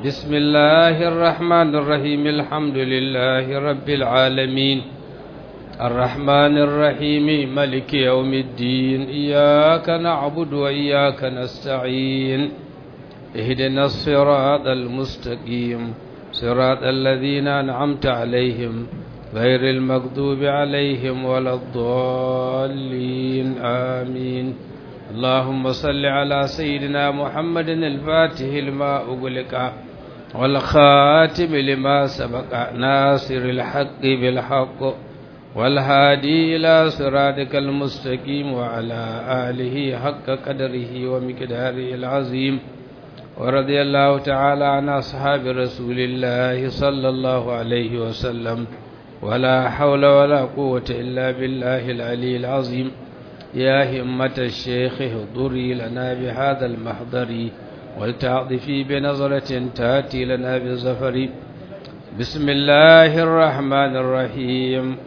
بسم الله الرحمن الرحيم الحمد لله رب العالمين الرحمن الرحيم ملك يوم الدين إياك نعبد وإياك نستعين اهدنا الصراط المستقيم صراط الذين أنعمت عليهم غير المغضوب عليهم ولا الضالين آمين اللهم صل على سيدنا محمد الفاتح لما أغلق والخاتم لما سبق ناصر الحق بالحق والهادي إلى صراطك المستقيم وعلى آله حق قدره ومقداره العظيم ورضي الله تعالى عن أصحاب رسول الله صلى الله عليه وسلم ولا حول ولا قوة إلا بالله العلي العظيم يا همة الشيخ احضري لنا بهذا المحضر ولتعطفي بنظرة تأتي لنا بالظفر بسم الله الرحمن الرحيم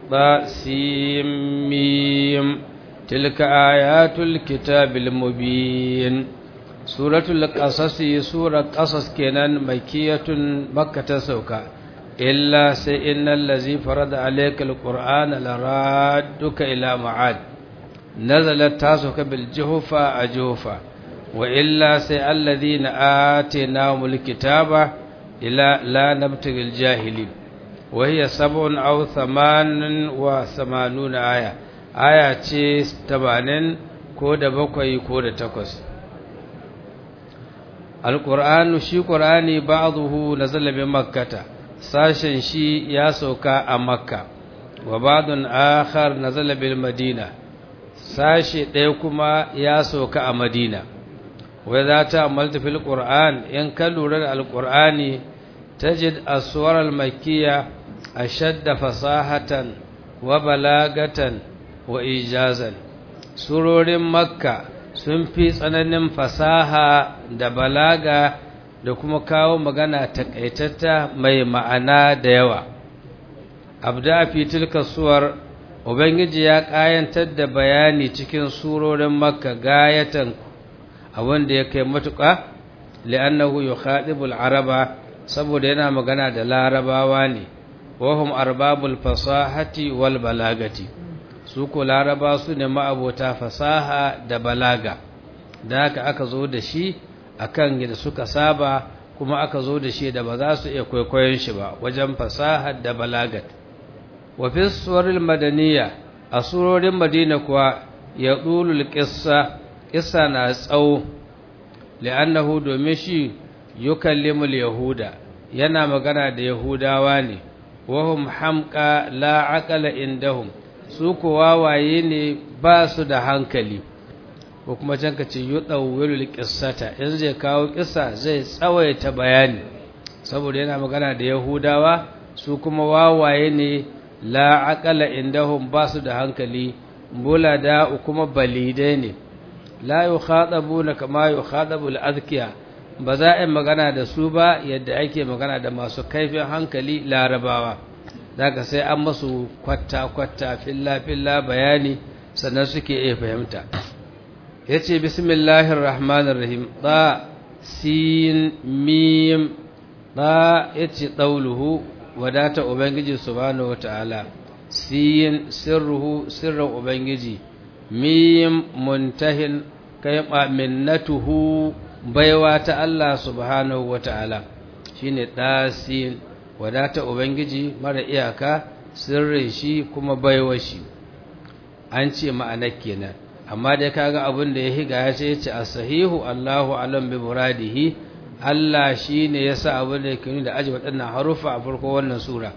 طاسيم تلك آيات الكتاب المبين سورة القصص سورة قصص كنان مكية مكة سوكا إلا سئن الذي فرض عليك القرآن لرادك إلى معاد نزلت تاسك بالجهفة أجهفة وإلا سئ الذين آتيناهم الكتاب إلى لا نبتغي الجاهلين وهي 7 أو 88 آية آية 80 كود 7 كود 8 القرآن شي قرآني بعضه نزل بمكة ساشن شي ياسوكا مكة وبعض آخر نزل بالمدينة ساشي ديكما ياسوكا مدينة وإذا تأملت في القرآن إن كالورد القرآن تجد السور المكية أشد فصاحة وبلاغة وإيجازا سورة مكة sun fi tsananin fasaha da balaga da kuma kawo magana takaitatta mai ma'ana da yawa abda fi tilka suwar ubangiji ya kayantar da bayani cikin surorin makka gayatan abinda ya kai matuƙa li'annahu yukhadibul araba saboda yana magana da larabawa ne wahum arbabul fasahati wal balagati su ko laraba su ne ma'abota fasaha da balaga da haka aka zo da shi akan yadda suka saba kuma aka zo da shi da ba za su iya kwaikwayon shi ba wajen fasaha da balagat wa fi suwaril madaniya a surorin madina kuwa ya dulul qissa na tsawo li'annahu domin shi yukallimul yahuda yana magana da yahudawa ne wahum hamqa la aqala indahum su kuwa waye ne ba su da hankali ko kuma can ka ce yudawwilul qissata in zai kawo kissa zai tsawaita bayani saboda yana magana da yahudawa su kuma wawaye ne la aqala indahum ba su da hankali bulada kuma balidai ne la yukhadabuna kama yukhadabul azkiya ba za a magana da su ba yadda ake magana da masu kaifin hankali larabawa daga sai an masu kwatta filla bayani sannan suke iya fahimta yace bismillahir rahmanir rahim ta sin mim ta yace dauluhu wadata ubangiji subhanahu wataala sin sirruhu sirrin ubangiji mim muntahin kai minnatuhu baiwa ta Allah subhanahu wataala shine tasin wadata ubangiji mara iyaka sirrin shi kuma baiwa shi an ce ma'anar kenan amma dai kaga abin da ya higa ya ce as-sahihu Allahu alam bi muradihi Allah shine yasa abin da yake nuni da aji waɗannan harufa a farko wannan sura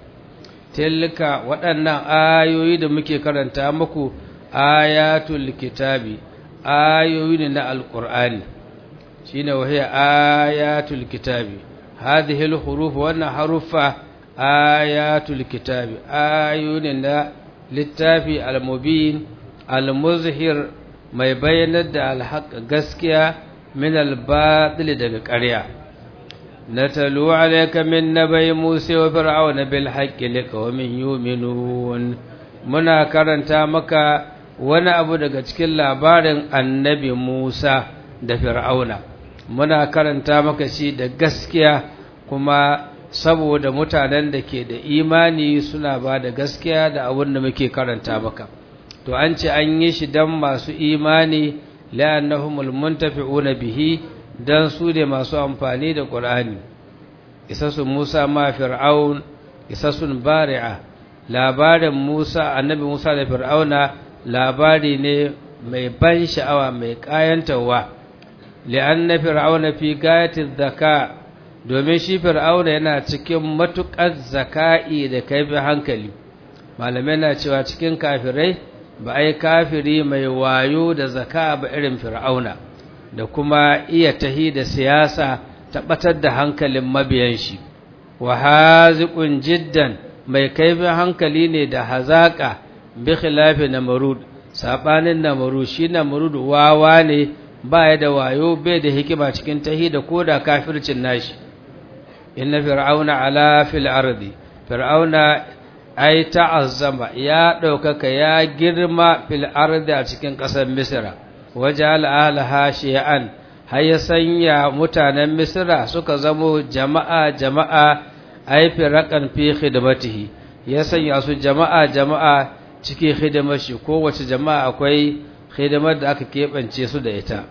tilka waɗannan ayoyi da muke karanta muku ayatul kitabi ayoyi ne na alqur'ani shine wahiya ayatul kitabi hadhihi alhuruf wannan harufa ayatul kitabi ayoyi na littafi almubin almuzhir mai bayyanar da alhaq gaskiya min albatil daga ƙarya natalu alayka min nabay musa wa fir'auna bil haqqi liqaumin yu'minun muna karanta maka wani abu daga cikin labarin annabi Musa da fir'auna muna karanta maka shi da gaskiya kuma saboda mutanen da ke da imani suna ba da gaskiya da abin da muke karanta maka to an ce an yi shi dan masu imani la'annahumul muntafi'una bihi dan su ne masu amfani da Qur'ani isasun Musa ma fir'aun isasun bari'a labarin Musa annabi Musa da fir'auna labari ne mai ban sha'awa mai kayantawa li'anna fir'auna fi gayatiz zaka domin shi fir'auna yana cikin matukar zaka'i da kaifin hankali malamai na cewa cikin kafirai ba ai kafiri mai wayo da zaka ba irin fir'auna da kuma iya tahi da siyasa tabbatar da hankalin mabiyan shi wa haziqun jiddan mai kaifin hankali ne da hazaka bi khilafi namrud sabanin namrud shi namrud wawa ne baya da wayo bai da hikima cikin tahi da koda kafircin nashi inna fir'auna ala fil ardi fir'auna ai ta'azzama ya daukaka ya girma fil ardi a cikin kasar misra waja'al ahlaha shi'an har ya sanya mutanen misra suka zamo jama'a ai firaqan fi khidmatihi ya sanya su jama'a cikin hidimar shi kowace jama'a akwai hidimar da aka keɓance su da ita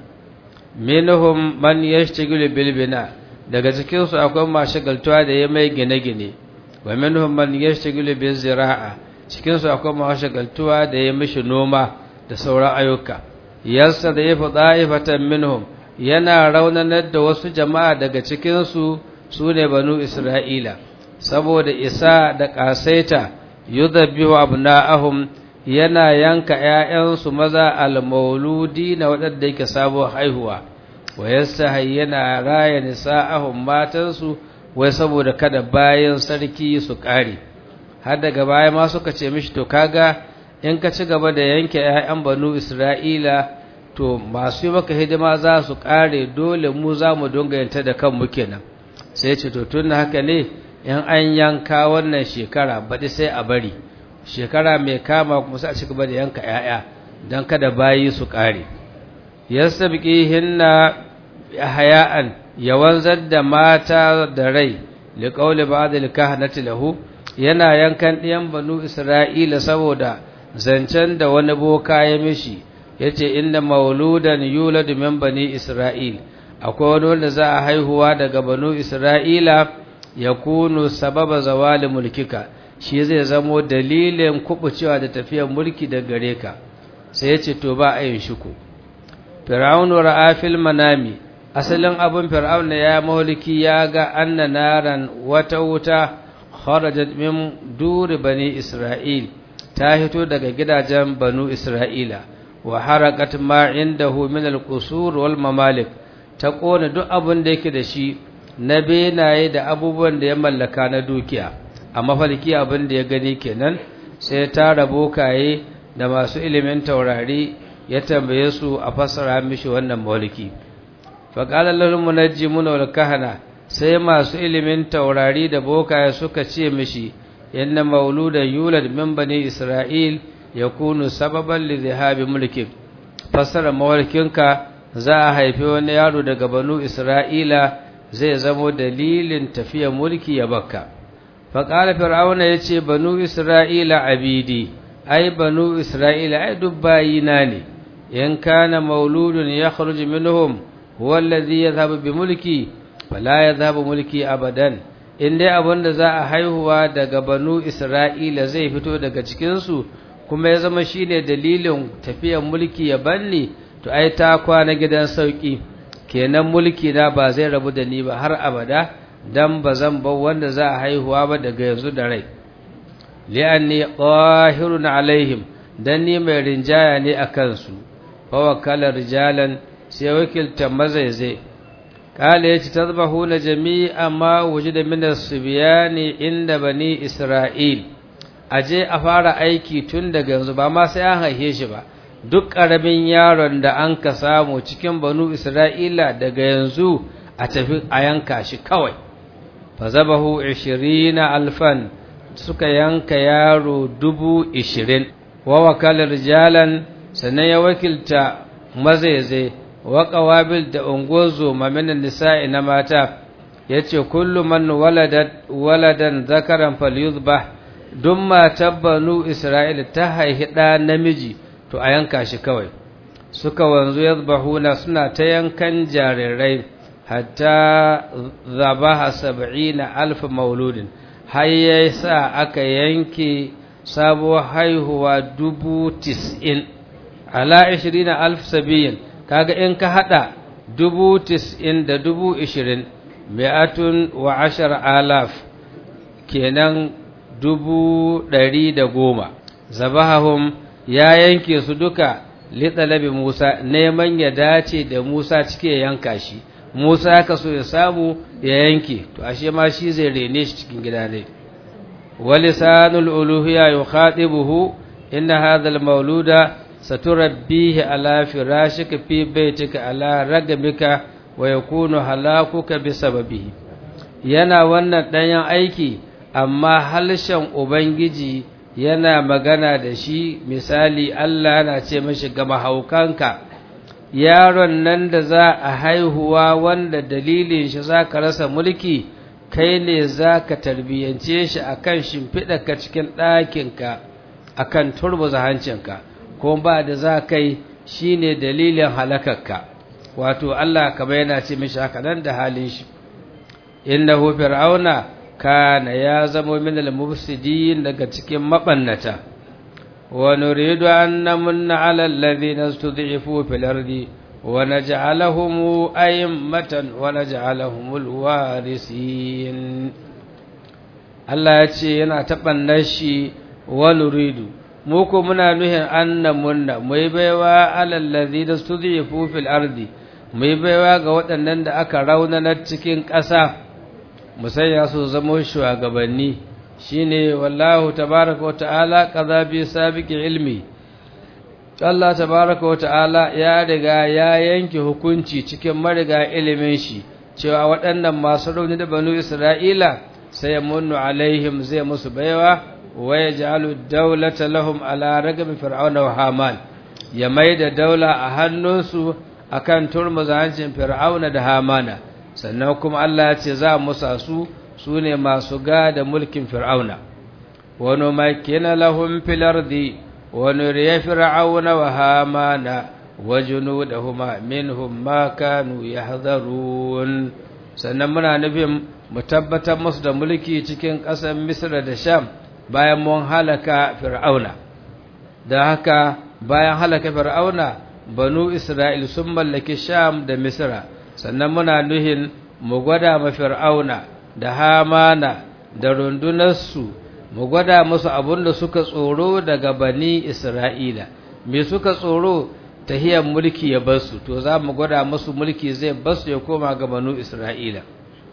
minhum man yashtagilu bil bina daga cikin su akwai masu shagaltuwa da ya mai gine-gine wa minhum man yashtagilu bil zira'a cikin su akwai masu shagaltuwa da ya mishi noma da sauran ayyuka yasa da yafi da'ifatan minhum yana raunanar da wasu jama'a daga cikin su sune banu isra'ila saboda isa da kasaita yudabbihu abna'ahum yana yanka ƴaƴansu maza al-mauludi na wadanda yake sabo haihuwa wa yastahi yana raya nisa'ahum matansu wai saboda kada bayan sarki su kare har daga baya ma suka ce mishi to kaga in ka ci gaba da yanke ƴaƴan banu Isra'ila to masu yi maka hidima za su kare dole mu za mu dunga yanta da kanmu kenan sai ce to tun haka ne in an yanka wannan shekara baɗi sai a bari shekara mai kama kuma sai a ci gaba da yanka ƴaƴa don kada bayi su kare yastabqihinna haya'an yawanzar da mata da rai liqauli ba'd al-kahnati lahu yana yankan ɗiyan banu Isra'ila saboda zancen da wani boka ya mishi yace inna mauludan yuladu min bani Isra'il akwai wani wanda za a haihuwa daga banu Isra'ila yakunu sababa zawali mulkika shi zai zamo dalilin kubucewa da tafiyar mulki da gare ka sai yace to ba ayin shuku fir'aunu ra'a fil manami asalin abun fir'auna ya mulki ya ga anna naran wata wuta kharajat min duri bani Isra'il ta hito daga gidajen banu Isra'ila wa harakat ma indahu min al-qusur wal mamalik ta kona duk abin da yake da shi na benaye da abubuwan da ya mallaka na dukiya amma falki abin da ya gani kenan sai ta rabo kaye da masu ilimin taurari ya tambaye su a fassara mishi wannan mulki fa qala lahum munajjimun wal kahana sai masu ilimin taurari da bokaye suka ce mishi inna mauludan yulad min bani Isra'il yakunu sababan li dhahabi mulki fassara mulkinka za a haifi wani yaro daga banu Isra'ila zai zamo dalilin tafiyar mulki ya bakka fa qala fir'auna yace banu Isra'ila abidi ai banu Isra'ila ai dubbayina ne in kana mauludun yakhruju minhum huwa alladhi yadhhabu bi mulki fala yadhhabu mulki abadan in dai abinda za a haihuwa daga banu Isra'ila zai fito daga cikin su kuma ya zama shine dalilin tafiyar mulki ya banni to ai ta kwana gidan sauki kenan mulki na ba zai rabu da ni ba har abada dan bazan bar wanda za a haihuwa ba daga yanzu da rai li'anni qahirun alaihim dan ni mai rinjaya ne akan su fa wakala rijalan sai wakilta mazaizai kala yace tazbahuna jami'a ma wujida min as-sibyani inda bani Isra'il aje a fara aiki tun daga yanzu ba ma sai an haife shi ba duk karamin yaron da an ka samu cikin banu Isra'ila daga yanzu a tafi a yanka shi kawai fa zabahu 20,000 suka yanka yaro 20,000 wa wakala rijalan sannan ya wakilta mazaizai wa qawabil da ungozo maminan nisa'i na mata yace kullu man waladan zakaran falyuzbah duk matar banu Isra'ila ta haihi ɗa namiji to a yanka shi kawai suka wanzu yazbahuna suna ta yankan jarirai hatta zabaha 70,000 mauludin har ya sa aka yanke sabuwar haihuwa 90,000 ala 20,000 sabiyin kaga in ka hada 90,000 da 20,000 110,000 kenan 110,000 zabahahum ya yanke su duka litalabi Musa neman ya dace da Musa cike yanka shi Musa ka so ya samu ya yanke to ashe ma shi zai rene shi cikin gida ne walisanul uluhiyya yukhatibuhu inna hadha almawluda saturabbihi ala firashika fi baytika ala ragamika wa yakunu halakuka bisababihi yana wannan danyen aiki amma halshen ubangiji yana magana da shi misali Allah yana ce mashi gama haukanka yaron nan da za a haihuwa wanda dalilin shi za ka rasa mulki kai ne za ka tarbiyyance shi a kan shimfiɗarka cikin ɗakinka a kan turbuza hancinka ko ba da za kai shi ne dalilin halakarka wato Allah kama yana ce mashi haka nan da halin shi innahu fir'auna kana ya zama min al-mufsidin daga cikin mabannata wa nuridu an namunna 'ala alladhina istud'ifu fil ardi wa naj'alahum a'immatan wa naj'alahum al-warisin Allah ya ce yana tabannar shi wa nuridu mu ko muna nuhin an namunna mai baiwa 'ala alladhina istud'ifu fil ardi mai baiwa ga waɗannan da aka raunana cikin ƙasa musayya su zama shugabanni shine wallahu tabaraka wa ta'ala kaza bi sabiqi ilmi Allah tabaraka wa ta'ala ya riga ya yanke hukunci cikin mariga ilimin shi cewa waɗannan masu rauni da banu Isra'ila sai munnu alaihim zai musu baiwa wa yaj'alu dawlata lahum ala ragami fir'auna wa haman ya maida daula a hannunsu akan turmuzancin fir'auna da hamana sannan kuma Allah ya ce za mu sa su ne masu gada mulkin fir'auna wa numakkina lahum fil ardi wa nuriya fir'auna wa hamana wa junudahuma minhum ma kanu yahdharun sannan muna nufin mu tabbatar musu da mulki cikin ƙasar Misra da Sham bayan mun halaka fir'auna da haka bayan halaka fir'auna banu Isra'il sun mallaki Sham da Misra sannan muna nuhin mu gwada ma fir'auna da hamana da rundunarsu mu gwada musu abin da suka tsoro daga bani Isra'ila me suka tsoro tahiyar mulki ya basu to za mu gwada musu mulki zai basu ya koma ga banu Isra'ila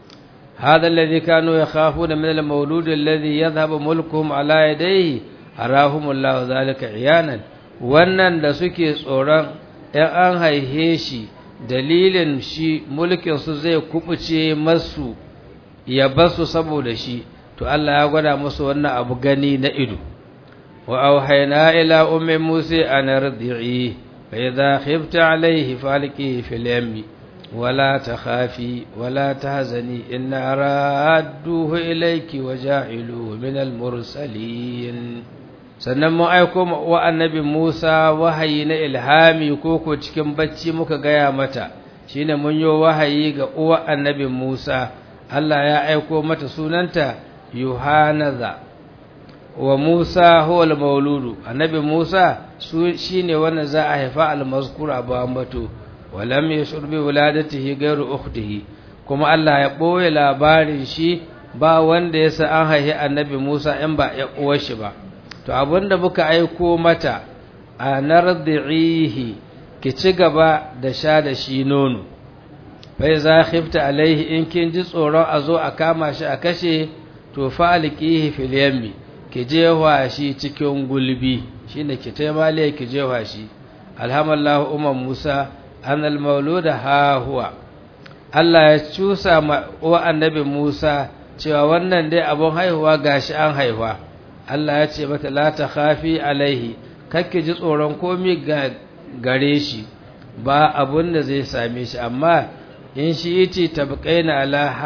هذا الذي كانوا يخافون من المولود الذي يذهب ملكهم على يديه أراهم الله ذلك عيانا wannan da suke tsoron ‘yan an haihe shi dalilin shi mulkinsu zai kubuce masu ya basu saboda shi to Allah ya gwada musu wannan abu gani na ido wa auhayna ila ummi musa an ardi'i fa idha khifta alayhi falqihi fil yammi wala takhafi wala tahzani inna radduhu ilayki wa ja'iluhu min al mursalin sannan mun aiko wa annabi Musa wahayi na ilhami koko cikin bacci muka gaya mata shine mun yi wahayi ga uwa annabi Musa Allah ya aiko mata sunanta Yohanaza wa Musa huwa al-mauludu annabi Musa shine wanda za a haifa al-mazkur abu ambato walam yashur bi wuladatihi ghayru ukhtihi kuma Allah ya boye labarin shi ba wanda yasa an haihi annabi Musa in ba ya uwar shi ba to abinda muka aiko mata a nardihi ki ci gaba da sha da shi nono bai za khifta alaihi in kin ji tsoron a zo a kama shi a kashe to fa alqihi fil yammi ki jewa shi cikin gulbi shine ki taimale ki jewa shi alhamdulillah umman Musa anal mauluda ha huwa Allah ya cusa wa annabi Musa cewa wannan dai abun haihuwa gashi an haihuwa Allah ya ce mata la ta khafi alaihi kakki ji tsoron komai gare shi ba abun da zai same shi amma in shi yace tabqaina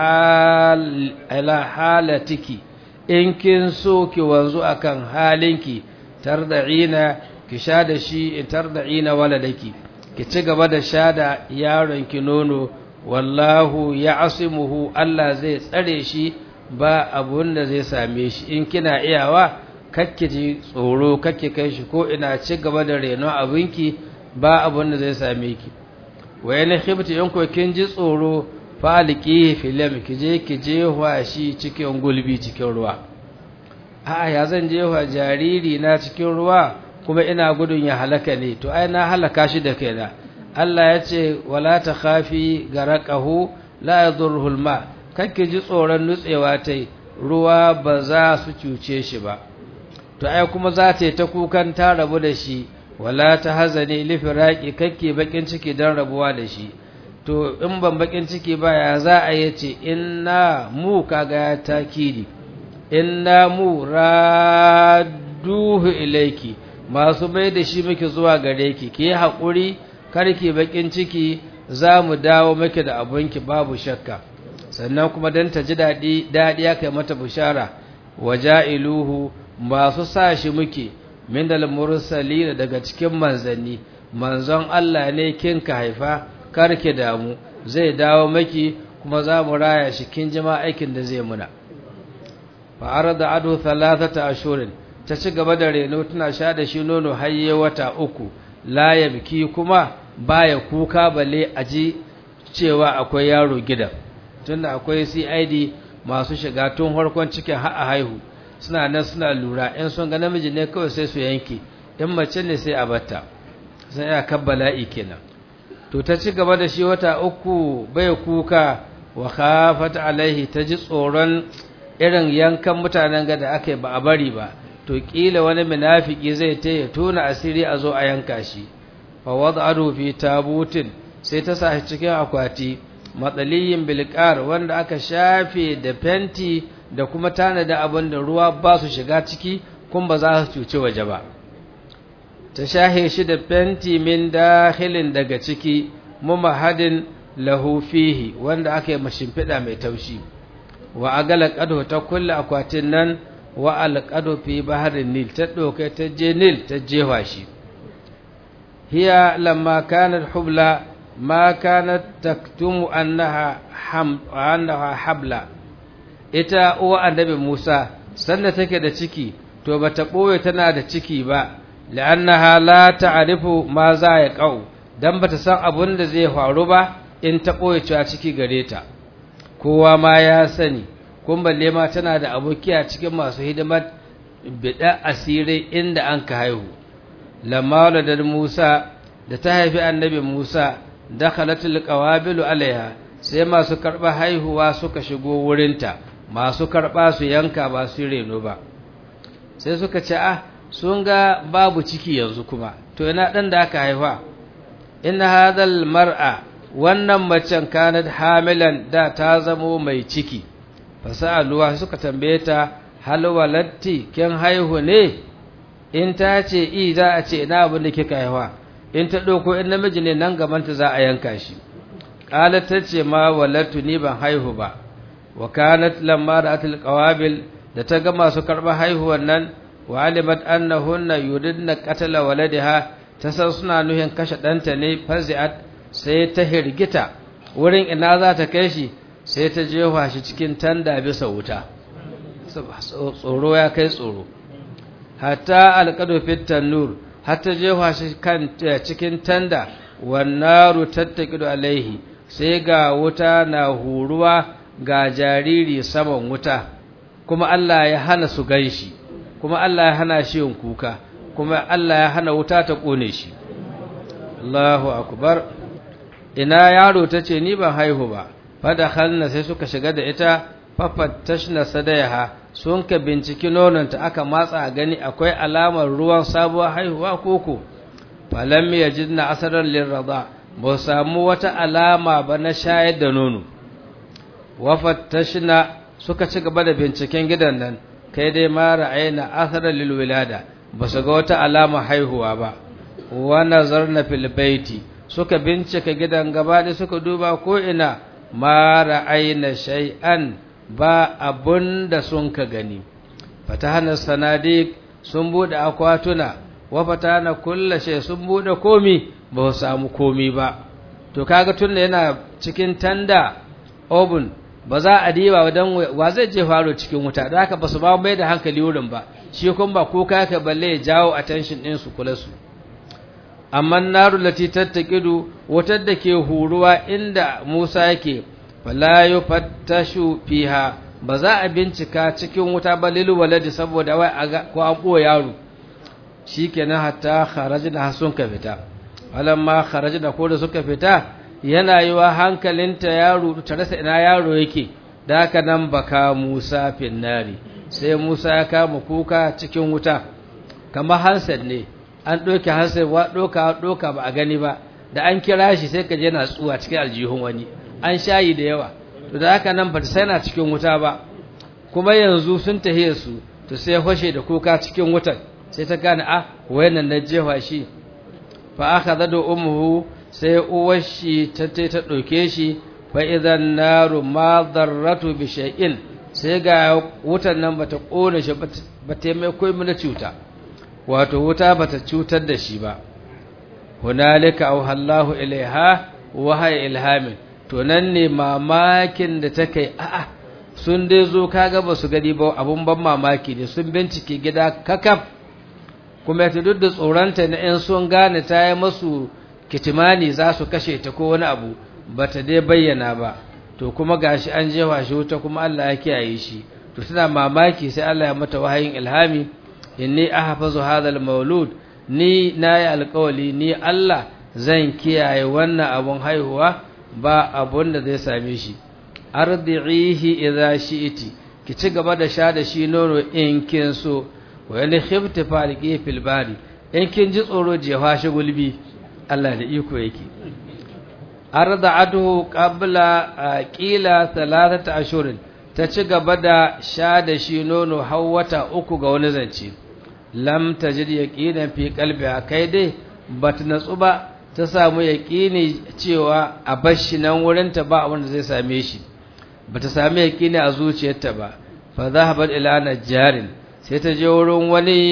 ala halatiki in kin so ki wanzu akan halinki tarda'ina ki sha da shi in tarda'ina waladaki ki ci gaba da sha da yaron ki nono wallahu ya'simuhu Allah zai tsare shi ba abun da zai same shi in kina iyawa kakke ji tsoro kakke kai shi ko ina ci gaba da reno abinki ba abun da zai same ki wa yana khibti in ko kin ji tsoro faliki filam ki je shi cikin gulbi cikin ruwa a ya zan je jariri na cikin ruwa kuma ina gudun ya halaka ne to ai na halaka shi da kaina Allah ya ce wala takhafi garaqahu la yadurruhu alma kake ji tsoron nutsewa tai ruwa ba za su cuce shi ba to ai kuma za ta yi ta kukan ta rabu da shi wala tahzani li firaqi kake bakin ciki dan rabuwa da shi to in ban bakin ciki ba ya za a yace inna mu kaga ya takidi inna mu radduhu ilayki masu bai da shi muke zuwa gare ki ki haƙuri karki bakin ciki za mu dawo miki da abunki babu shakka sannan kuma dan ta ji daɗi ya kai mata bushara waja'iluhu masu sa shi muke min dal mursalin daga cikin manzanni manzon Allah ne kinka haifa karki damu zai dawo miki kuma za mu raya shi kin jima aikin da zai muna fa arada adu 3 ashurin ta ci gaba da reno tana sha da shi nono hayye wata 3 la yabki kuma baya kuka balle aji cewa akwai yaro gidan tunda akwai CID masu shiga tun harkon cikin a haihu suna nan suna lura in sun ga namiji ne kawai sai su yanke in mace ne sai a batta sai ya kabbala'i kenan to ta ci gaba da shi wata 3 bai kuka wa khafat alaihi ta ji tsoron irin yankan mutanen ga da aka ba a bari ba to kila wani munafiki zai ya tona asiri a zo a yanka shi fa wada'ahu fi tabutin sai ta sa cikin akwati matsaliyin bilqar wanda aka shafe da fenti da kuma tanada abin da ruwa ba su shiga ciki kuma ba za su cuce waje ba ta shahe shi da fenti min dakhilin daga ciki mumahadin lahu fihi wanda aka yi mashimfida mai taushi wa agala qadu ta kullu akwatin nan wa alqadu fi bahrin nil ta dokai ta je nil ta jewa shi hiya lamma kanat hubla ma kanat taktumu annaha habla ita uwa annabi Musa sanda take da ciki to bata boye tana da ciki ba la'annaha la ta'rifu ma za ya qau dan bata san abun da zai faru ba in ta boye cewa ciki gare ta kowa ma ya sani kun balle ma tana da abokiya cikin masu hidimar bida asirai inda an ka haihu lamma da Musa da ta haifi annabi Musa dakhalatul qawabilu alaiha sai masu karba haihuwa suka shigo wurinta masu karba su yanka ba su reno ba sai suka ce sun ga babu ciki yanzu kuma to ina dan da aka haifa inna hadal mar'a wannan macen kanat hamilan da ta zamo mai ciki fasaluwa suka tambaye ta hal walatti kin haihu ne in ta ce za a ce ina abin da kika haifa in ta dauko in namiji ne nan gaban ta za a yanka shi qalat ta ce ma walatu ni ban haihu ba wa kanat lamma ra'atul qawabil da ta ga masu karba haihuwan nan wa alimat annahunna yuridna qatala waladiha ta san suna nuhin kashe danta ne fazi'at sai ta hirgita wurin ina za ta kai shi sai ta jefa shi cikin tanda bisa wuta tsoro ya kai tsoro hatta alqadu fit tanur hatta jefa shi kan cikin tanda wannaru tattaqidu alaihi sai ga wuta na huruwa ga jariri saman wuta kuma Allah ya hana su ganshi kuma Allah ya hana shi yin kuka kuma Allah ya hana wuta ta kone shi Allahu akbar ina yaro tace ni ban haihu ba fadakhalna sai suka shiga da ita fafattashna sadayaha sun ka binciki nononta aka matsa gani akwai alamar ruwan sabuwar haihuwa koko falam yajidna asaran lirada ba samu wata alama ba na shayar da nono wafattashna suka ci gaba da binciken gidan nan kai dai ma ra'ayna asaran lilwilada ba su ga wata alama haihuwa ba wa nazarna fil baiti suka bincika gidan gaba da suka duba ko ina ma ra'ayna shay'an ba abunda sun ka gani. Fatahana sanadik sun bude akwatuna wa fatana kullu shay sun bude komi ba su samu komi ba. To kaga tunda yana cikin tanda oven ba za a diba dan wa zai je faro cikin wuta da haka ba su ba mai da hankali wurin ba, shi kun ba ko kaka balle ya jawo attention din su kula su. Amma naru lati tattaqidu wutar da ke huruwa inda Musa yake fala yufattashu fiha ba za a bincika cikin wuta ba lil waladi saboda wai aga ko an bo yaro shikenan hatta kharajna sun ka fita. Alamma kharajna ko da suka fita yana yiwa hankalinta yaro ta rasa ina yaro yake, da haka nan baka Musa finnari sai Musa ya kama kuka cikin wuta kamar Hansan ne an doke Hansan wa doka ba a gani ba, da an kira shi sai ka je na tsuwa cikin aljihun wani an shayi da yawa. To da haka nan ba ta sai na cikin wuta ba, kuma yanzu sun tahiye su to sai fashe da kuka cikin wutar sai ta gane wayannan na jefa shi. Fa akhadha ummuhu sai uwar shi ta ɗauke shi fa idan naru ma darratu bi shay'in sai ga wutar nan bata kona shi bata mai koyi mana cuta, wato wuta bata cutar da shi ba. Hunalika auhallahu ilaiha wahaya ilhamin, to nan ne mamakin da ta kai sun dai zo kaga ba su gani ba abun ban mamaki ne, sun bincike gida kakaf kuma ta duk da tsoronta na ‘yan sun gane ta yi masu kitimani za su kashe ta ko wani abu ba ta dai bayyana ba. To kuma gashi an jefa shi wuta kuma Allah ya kiyaye shi, to tana mamaki sai Allah ya mata wahayin ilhami, inni ahfazu hadal maulud, ni nayi alƙawali ni Allah zan kiyaye wannan abun haihuwa ba abun da zai same shi. Ardi'ihi idza shi'ti, ki ci gaba da sha da shi nono in kin so, wa yana khifta falqi fil bari, in kin ji tsoro jefa shi gulbi, Allah da iko yake. Arda'atuhu qabla qila 3 ashhurin, ta ci gaba da sha da shi nono har wata 3 ga wani zance. Lam tajid yaqinan fi qalbiha, kai dai bata natsu ba ta samu yaqini cewa a bashi nan wurin ta ba wanda zai same shi, bata samu yaqini a zuciyarta ba. Fa zahabat ila najjarin, sai ta je wurin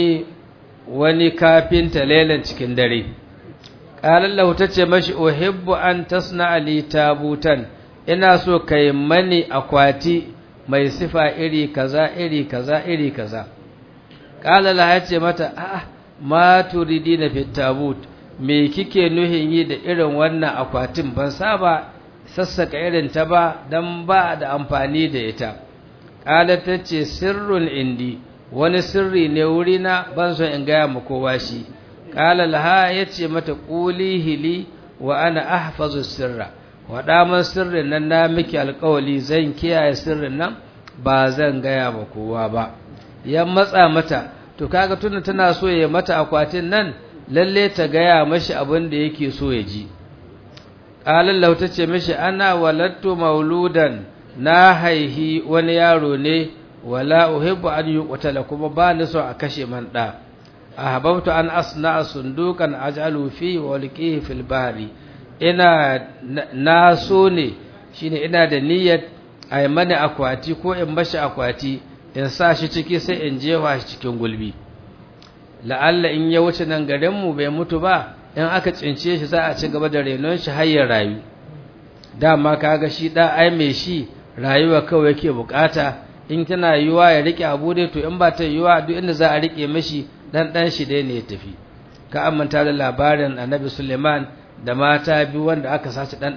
wani kafinta lailan cikin dare. Qalan lahu, tace mashi uhibbu an tasna li tabutan, ina so kai mani akwati mai sifa iri kaza iri kaza iri kaza. Qala la, yace mata ma turidina fi tabut, me kike nuhin yi da irin wannan akwatin, ban saba sassaka irin ta ba dan ba da amfani da ita. Qala tace sirrun indi, wani sirri ne wurina ban so in gaya ma kowa shi. Qala laha, yace mata qulihi li wa ana ahfazu sirra, wada man sirrin nan na miki alƙawali zan kiyaye sirrin nan ba zan gaya ma kowa ba. Ya matsa mata, to kaga tunda tana so ya mata akwatin nan lalle ta gaya mashi abin da yake so ya ji. Qala lahu, tace mishi ana walattu mauludan, na haihi wani yaro ne, wala uhibbu an yuqtala, kuma ba ni so a kashe man da. Ahbabtu an asna'a sundukan aj'alu fi wa alqihi fil bahri, ina na so ne shine ina da niyyar ai mana akwati ko in bashi akwati in sa shi ciki sai in jefa shi cikin gulbi, la'alla in ya wuce nan garin mu bai mutu ba, in aka tsince shi za a ci gaba da renon shi har ya rayu. Dama kaga shi da ai mai shi rayuwa kawai yake bukata, in tana yiwa ya rike abu dai, to in ba ta yiwa duk inda za a rike mashi dan shi dai ne ya tafi. Ka amanta da labarin Annabi Suleiman da mata biyu wanda aka sace dan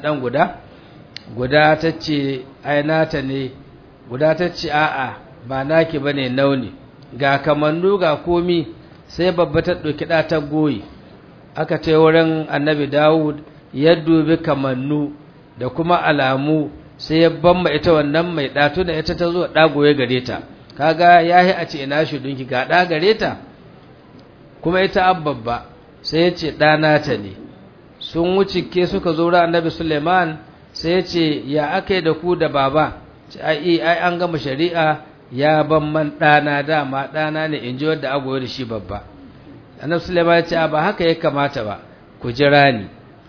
guda tace ai nata ne, guda tace a'a ba naki bane nauni, ga kamannu ga komi, sai babba ta doki da ta goyi. Aka tai wurin Annabi Dawud ya dubi kamannu da kuma alamu, sai ya bamma ita wannan mai ɗato da ita ta zo ɗagoye gare ta. Kaga yahi a ce ina shi dunki ga ɗa gare ta kuma ita abbabba, sai ya ce ɗana ta ne. Sun wuce ke suka zo ran Annabi Suleiman, sai ya ce ya aka yi da ku da baba, ai an gama shari'a ya ban man ɗana, dama ɗana ne in ji wadda agoye da shi babba. Annabi Suleiman ya ce ba haka ya kamata ba, ku jira ni.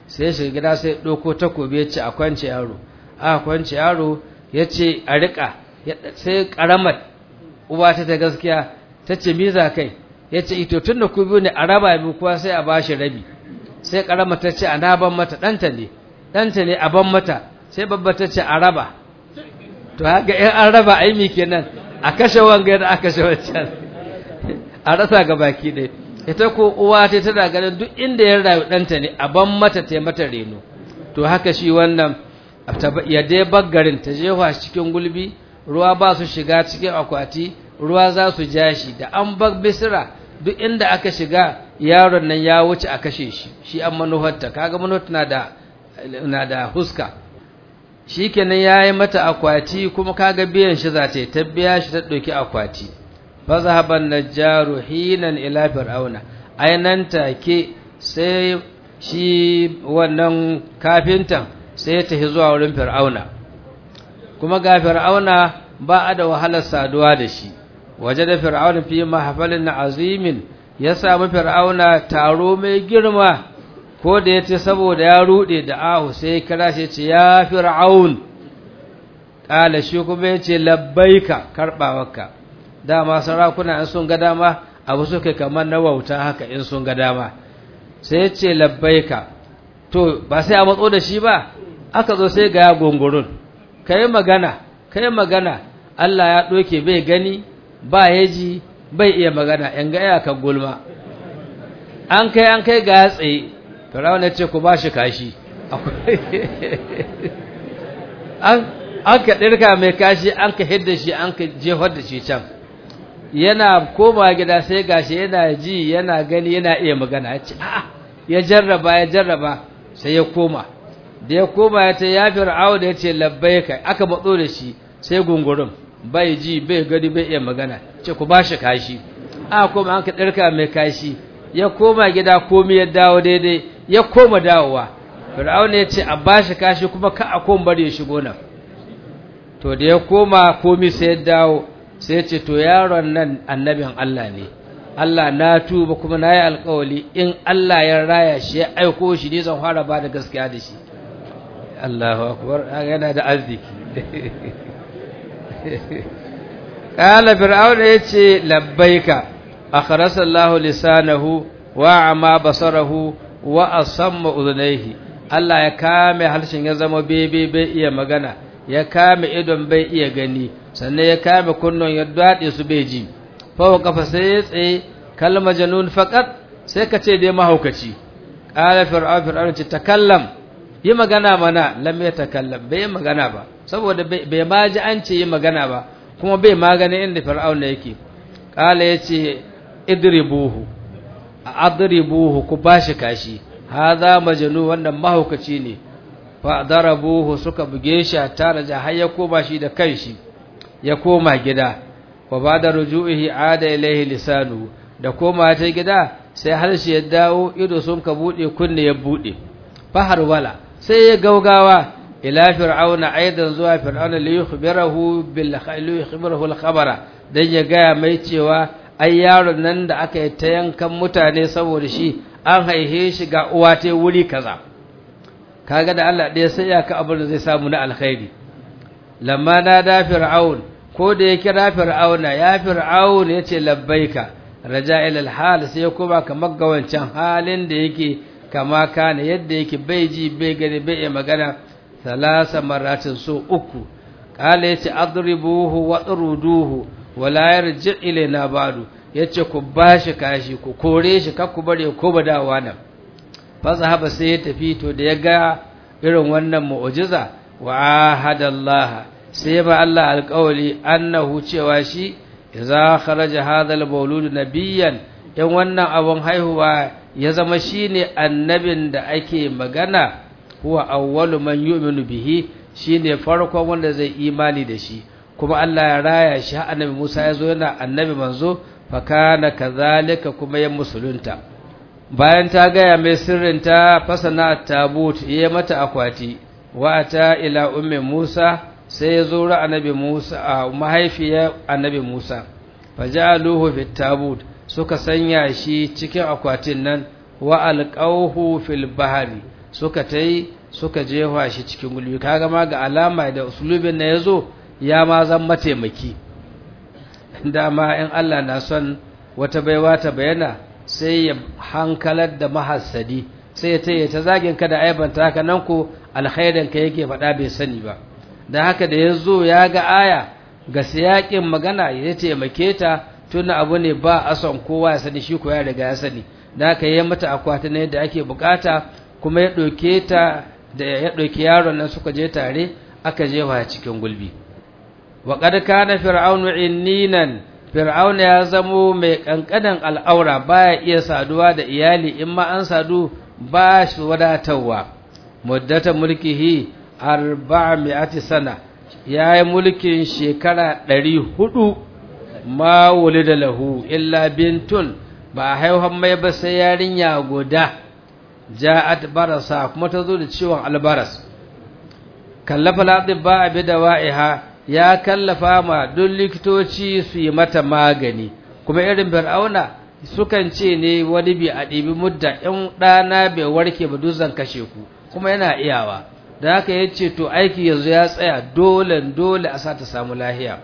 sai shiga gida sai ɗauko takobi ya ce a kwance yaro a kwance yaro ya ce a riƙa sai ƙaramar uwa ta gaskiya ta ce miza kai ya ce ito tun da ku biyu ne a raba biyu kuwa sai a ba shi rabi sai ƙaramar ta ce a na ban mata ɗanta ne a ban mata sai babba ta ce a raba to haka in an raba aimi kenan a kashe wanga da aka kashe wancan a rasa ga baki ɗaya ita ko uwa ta tana ganin duk inda ya rayu ɗanta ne a ban mata ta mata reno to haka shi wannan ya dai baggarin ta jefa shi cikin gulbi ruwa ba su shiga cikin akwati ruwa za su ja shi da an bag bisira duk inda aka shiga yaron nan ya wuce a kashe shi an manufarta kaga manufarta na da huska shikenan yayi mata akwati kuma kaga biyan shi za ta biya shi ta ɗauki akwati fa zahaban najjaru hinan ila fir'auna ainan take sai shi wannan kafintan sai ta zuwa wurin fir'auna kuma ga fir'auna ba a da wahalar saduwa da shi waje da fir'auna fi mahfalin azimin ya samu fir'auna taro mai girma ko da yace saboda ya rude da ahu sai kira shi ce ya fir'aun kala shi kuma yace labbaika karbawarka dama sarakuna in sun ga dama abu suke kamar na wauta haka in sun ga dama sai yace labbaika to ba sai a matso da shi ba aka zo sai ga ya gongurun kai magana Allah ya doke bai gani ba yaji bai iya magana yan ga ya kan gulma an kai ga tsaye Firawuna ce ku bashi kashi an ka dirka mai kashi an ka hidda shi an ka jefar da shi can yana koma gida sai gashi yana ji yana gani yana iya magana ya ce a'a ya jarraba sai ya koma da ya koma ya ce ya fir'auna da ya ce labbaika aka matso da shi sai gungurin bai ji bai gani bai iya magana ce ku bashi kashi a koma an ka dirka mai kashi ya koma gida komai ya dawo daidai ya koma dawowa fir'auna ya ce a bashi kashi kuma ka a koma bari ya shigo nan to da ya koma komai sai ya dawo sai ya ce to yaron nan annabin Allah ne Allah na tuba kuma na yi alƙawali in Allah ya raya shi ya aiko shi ne zan fara ba da gaskiya da shi Allahu akbar yana da arziki qala fir'auna yace labbaika akhrasa Allahu lisanahu wa ama basarahu wa asamma udhnayhi Allah ya kame harshen ya zama bebe bai iya magana ya kame idon bai iya gani sannan ya kame kunnon ya dade su bai ji fa kafa sai ya tsaye kalma janun faqat sai ka ce dai mahaukaci qala fir'auna ce takallam yi magana mana lam yatakallam bai magana ba saboda bai ma ji an ce yi magana ba kuma bai magana inda fir'auna yake qala yace adribuhu ku bashi kashi hadha majnun wannan mahaukaci ne fa darabuhu suka buge shi tare da har ya koma shi da kanshi ya koma gida wa bada rujuihi ada ilaihi lisanu da koma ta gida sai harshe ya dawo ido sun ka bude kunne ya bude fahar wala sai ya gaugawa ila fir'auna aidan zuwa fir'auna li yukhbirahu al-khabara dan ya ga mai cewa ai yaron nan da aka yi ta yankan mutane saboda shi an haihe shi ga uwa ta wuri kaza kaga da Allah ɗaya sai ya ka abin da zai samu na alkhairi lamma na da fir'aun ko da ya kira fir'auna ya fir'aun yace labbaika raja ila al-hal sai kuma kamar ga wancan halin da yake kama kana yadda yake bai ji bai gani bai iya magana salasa maratin so uku kala yace adribuhu wa turuduhu wala yarji ilaina ba'du yace ku bashi kashi ku kore shi kar ku bare ko badawa nan fa sahaba sai ya tafi to da ya ga irin wannan mu'jiza wa ahadallah sai ba Allah alƙawli annahu cewa shi idza kharaja hadha al-mawlud nabiyyan in wannan abun haihuwa ya zama shine annabin da ake magana huwa awwalu man yu'minu bihi shine farkon wanda zai imani da shi kuma Allah ya raya shi annabi Musa ya zo yana annabi manzo fa kana kazalika kuma ya musulunta bayan ta gaya mai sirrin ta fasana tabut yayi mata akwati wa ata ila ummi Musa sai ya zo ra annabi Musa mahaifiyar annabi Musa fajaluhu fit tabut suka sanya shi cikin akwatin nan wa alqawhu fil bahri suka tai suka jefa shi cikin gulbi. Kaga ma ga alama da usulubin na yazo ya ma zan mataimaki. Dama in Allah na son wata baiwa ta bayana sai ya hankalar da mahassadi, sai ya taye ta zagin ka da aibanta haka nan ko alkhairin ka yake faɗa bai sani ba. Da haka da yazo ya ga aya ga siyakin magana ya taimake ta, tun abu ne ba a son kowa ya sani, shi ko ya riga ya sani. Da haka ya mata akwati ne da ake bukata, kuma ya ɗauke ta da ya ɗauki yaron nan suka je tare aka jefa cikin gulbi. wa qad kana fir'aunu inninan, fir'auna ya zamo mai kankanan al'aura, baya iya saduwa da iyali, in ma an sadu ba shi wadatarwa. muddata mulkihi 400 sana, yayi mulkin shekara 400, ma wulida lahu illa bintun, ba haihuwan mai ba sai yarinya guda, ja'at barasa, kuma ta zo da ciwon albaras. kallafa ladibba bi dawa'iha, ya kallafa ma duk likitoci su yi mata magani. Kuma irin fir'auna sukan ce ne wani bi a ɗibi mudda, in ɗana bai warke ba duk zan kashe ku, kuma yana iyawa. Da haka ya ce to aiki yanzu ya tsaya, dole a sa ta samu lahiya.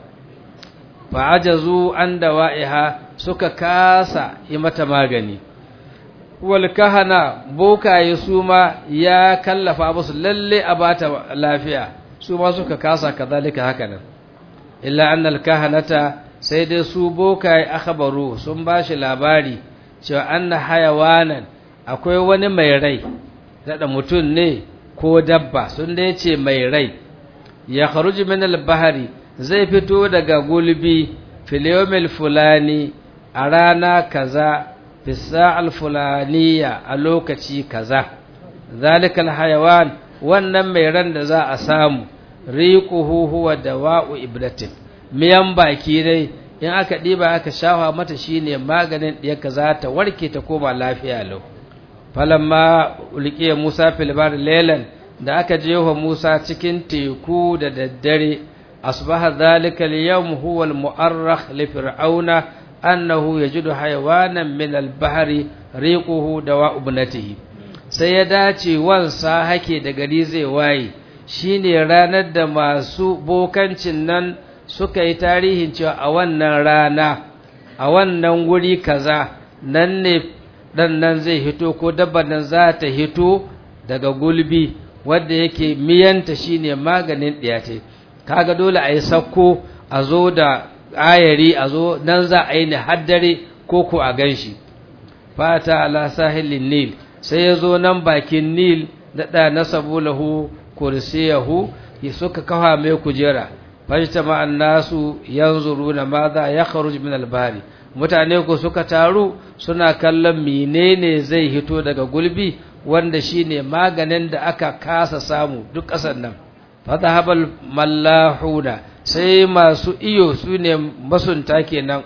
fa'ajazu an dawa'iha, suka kasa yi mata magani. wal kahana, bokaye su ma ya kallafa musu lalle a bata lafiya, su ma suka kasa kazalika haka nan. illa annal kahanata, sai dai su bokaye akhbaru, sun bashi labari cewa anna hayawanan, akwai wani mai rai, da mutum ne ko dabba, sun dai ce mai rai, ya kharuji min al-bahri, zai fito daga gulbi fil yawmil fulani, a rana kaza, fi sa'al fulaniya, a lokaci kaza. zalikal hayawan, wannan mai ran da za a samu, riquhu huwa dawa'u iblatin, miyan baki dai in aka diba aka shafa mata shine maganin diyarka za ta warke ta koma lafiya lau. falamma ulqiya Musa fil bar laylan, da aka jefa Musa cikin teku da daddare, asbaha dhalika al-yawm huwa al-mu'arrakh li fir'auna annahu yajidu hayawanan min al-bahri riquhu dawa'u ibnatihi. sai ya dace wansa hake da gari zai waye, shine ranar da masu bokancin nan suka yi tarihin cewa a wannan rana, a wannan guri kaza, nan ne dan nan zai hito ko dabban nan za ta hito daga gulbi, wanda yake miyanta shine maganin diyate. kaga dole a yi sakko, a zo da ayari, a zo nan za a yi ne haddare ko ko a ganshi. fata ala sahilin nil, sai ya zo nan bakin nil, da nasabu lahu kursiyahu, suka kafa mai kujera. fajtama annasu yanzuruna madha yakhruj min al-bahri, mutane ko suka taru suna kallon menene zai hito daga gulbi, wanda shine maganin da aka kasa samu duk ƙasar nan. fadhahabal mallahuna, sai masu iyo sune masunta kenan,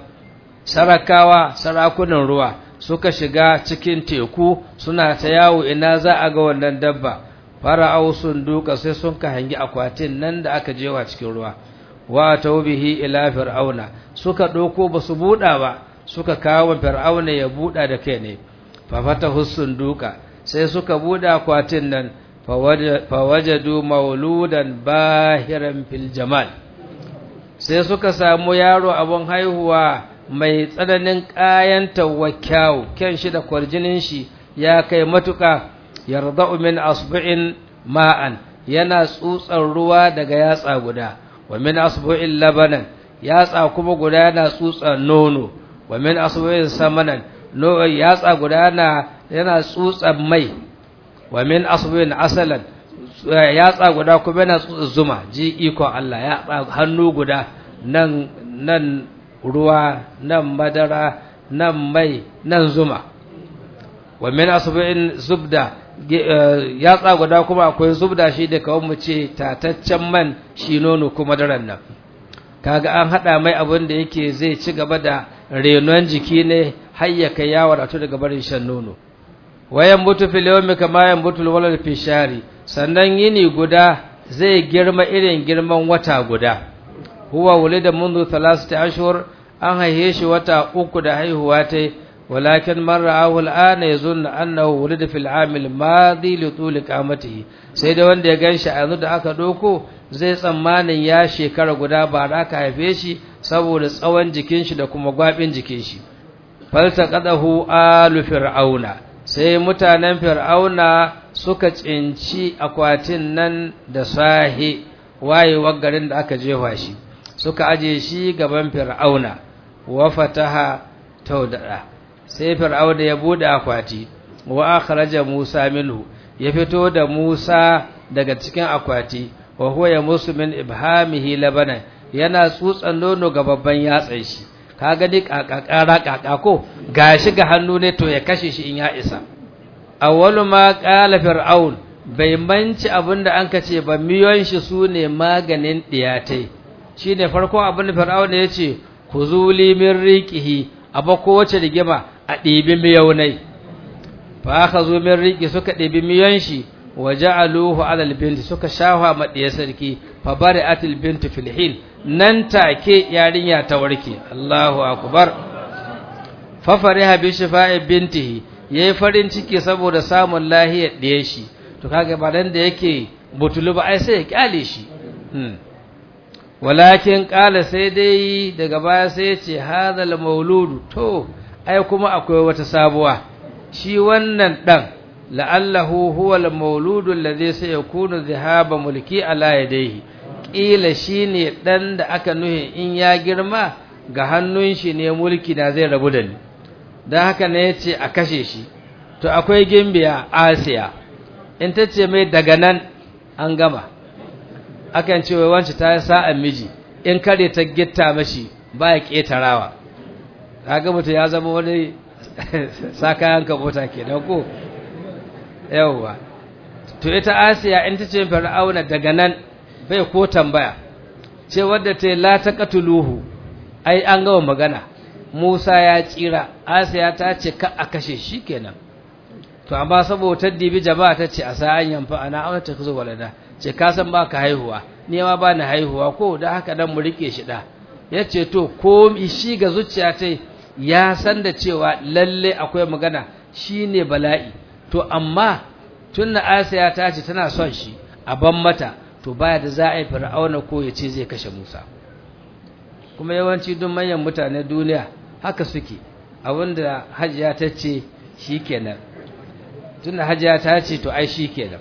sarakunan ruwa suka shiga cikin teku, suna ta yawo ina za a ga wannan dabba. fara'au sunduka, sai sun ka hangi akwatin nan da aka jewa cikin ruwa. wa tawbihi ila fir'auna, suka doko basu buda ba, suka kawo fir'auna ya buda da kai ne. fa fatahu sunduka, sai suka buda akwatin nan, fa wajadu mauludan bahiran fil jamal, sai suka samu yaro abun haihuwa mai tsananin kayanta wa kyau, kyan shi da kwarjinin shi ya kai matuka. yarda'u min asbu'in ma'an, yana tsutsar ruwa daga yatsa guda. wa min asbu'in labanan, yatsa kuma guda yana tsutsar nono. wa min asbu'in samanan, yatsa guda yana tsutsar mai. wa min asbu'in asalan, yatsa guda kuma yana tsutsar zuma. ji ikon Allah, yatsa hannu guda, nan ruwa, nan madara, nan mai, nan zuma. wa min asbu'in zubda, yatsa guda kuma akwai zubda, shi da kawai mu ce tataccen man, shi nono kuma daren nan. kaga an hada mai abin da yake zai ci gaba da renon jiki ne, har ya kai ya wadatu daga barin shan nono. wayan butu fil yawmi kama yan butu walal fi shari, sannan yini guda zai girma irin girman wata guda. huwa wulida mundu 3 ashhur, an haihe shi wata 3 da haihuwa ta. walakin man ra'ahu al'ana yazunnu annahu wulida fil 'am al-madi li tul qamatihi sai da wanda ya ganshi a yanzu da aka doko zai tsammanin ya shekara guda ba da aka haife shi saboda tsawon jikin shi da kuma gwabin jikin shi faltaqadahu alu fir'auna sai mutanen fir'auna suka tsinci akwatin nan da sahi wayewar garin da aka jefa shi suka aje shi gaban fir'auna wa fataha tawdada sai fir'auna ya bude akwati wa akhraja Musa minhu ya fito da Musa daga cikin akwati wa huwa yamusu min ibhamihi labana yana tsutsan nono ga babban yatsan shi kaga duk kaka ko gashi ga hannu ne to ya kashe shi in ya isa awwalu ma qala fir'aun bai manci abinda an kace ba miyon shi sune maganin diyatai shine farko abin da fir'aun ya ce kuzuli min riqihi aba ko wace rigima a dibi miyaunai fa akhazu min riqi suka dibi miyon shi waja'aluhu 'ala al-bint suka shafa madiyar sarki fa bari'atil bint fil hin nan take yarinya ta warke Allahu akbar fa fariha bi shifa'i bintihi yayi farin ciki saboda samun lahiyar diyar shi to kaga ba dan da yake butulu ba ai sai ya kyale shi walakin qala sai dai daga baya sai ya ce hadal mauludu to ai kuma akwai wata sabuwa shi wannan dan la'allahu huwa al-mauludu alladhi sayakunu dhahaba mulki ala yadayhi kila shine dan da aka nuhi in ya girma ga hannun shi ne mulki da zai rabu da ni dan haka ne yace a kashe shi to akwai gimbiya Asiya in tace mai daga nan an gama akan ce wai wance ta sa'an miji in kare ta gitta mashi ba ya ketarawa kaga mutu ya zama wani sakayan kabota kenan ko yawwa to ita Asiya in tace Fir'auna daga nan bai ko tambaya ce wadda ta la taqatuluhu ai an gawa magana Musa ya tsira Asiya ta ce ka a kashe shi kenan to amma saboda ta dibi jama'a ta ce a sa'an yanfa ana auna ta kuzo walada ce ka san ba ka haihuwa ni ma ba ni haihuwa ko da haka dan mu rike shi da yace to ko shi ga zuciya ta ya san da cewa lalle akwai magana shine bala'i to amma tunna Asiya ta ce tana son shi a ban mata to baya da za a yi Fir'auna ko ya ce zai kashe Musa kuma yawanci duk manyan mutane duniya haka suke abinda Hajiya ta ce shikenan tunda Hajiya ta ce to ai shikenan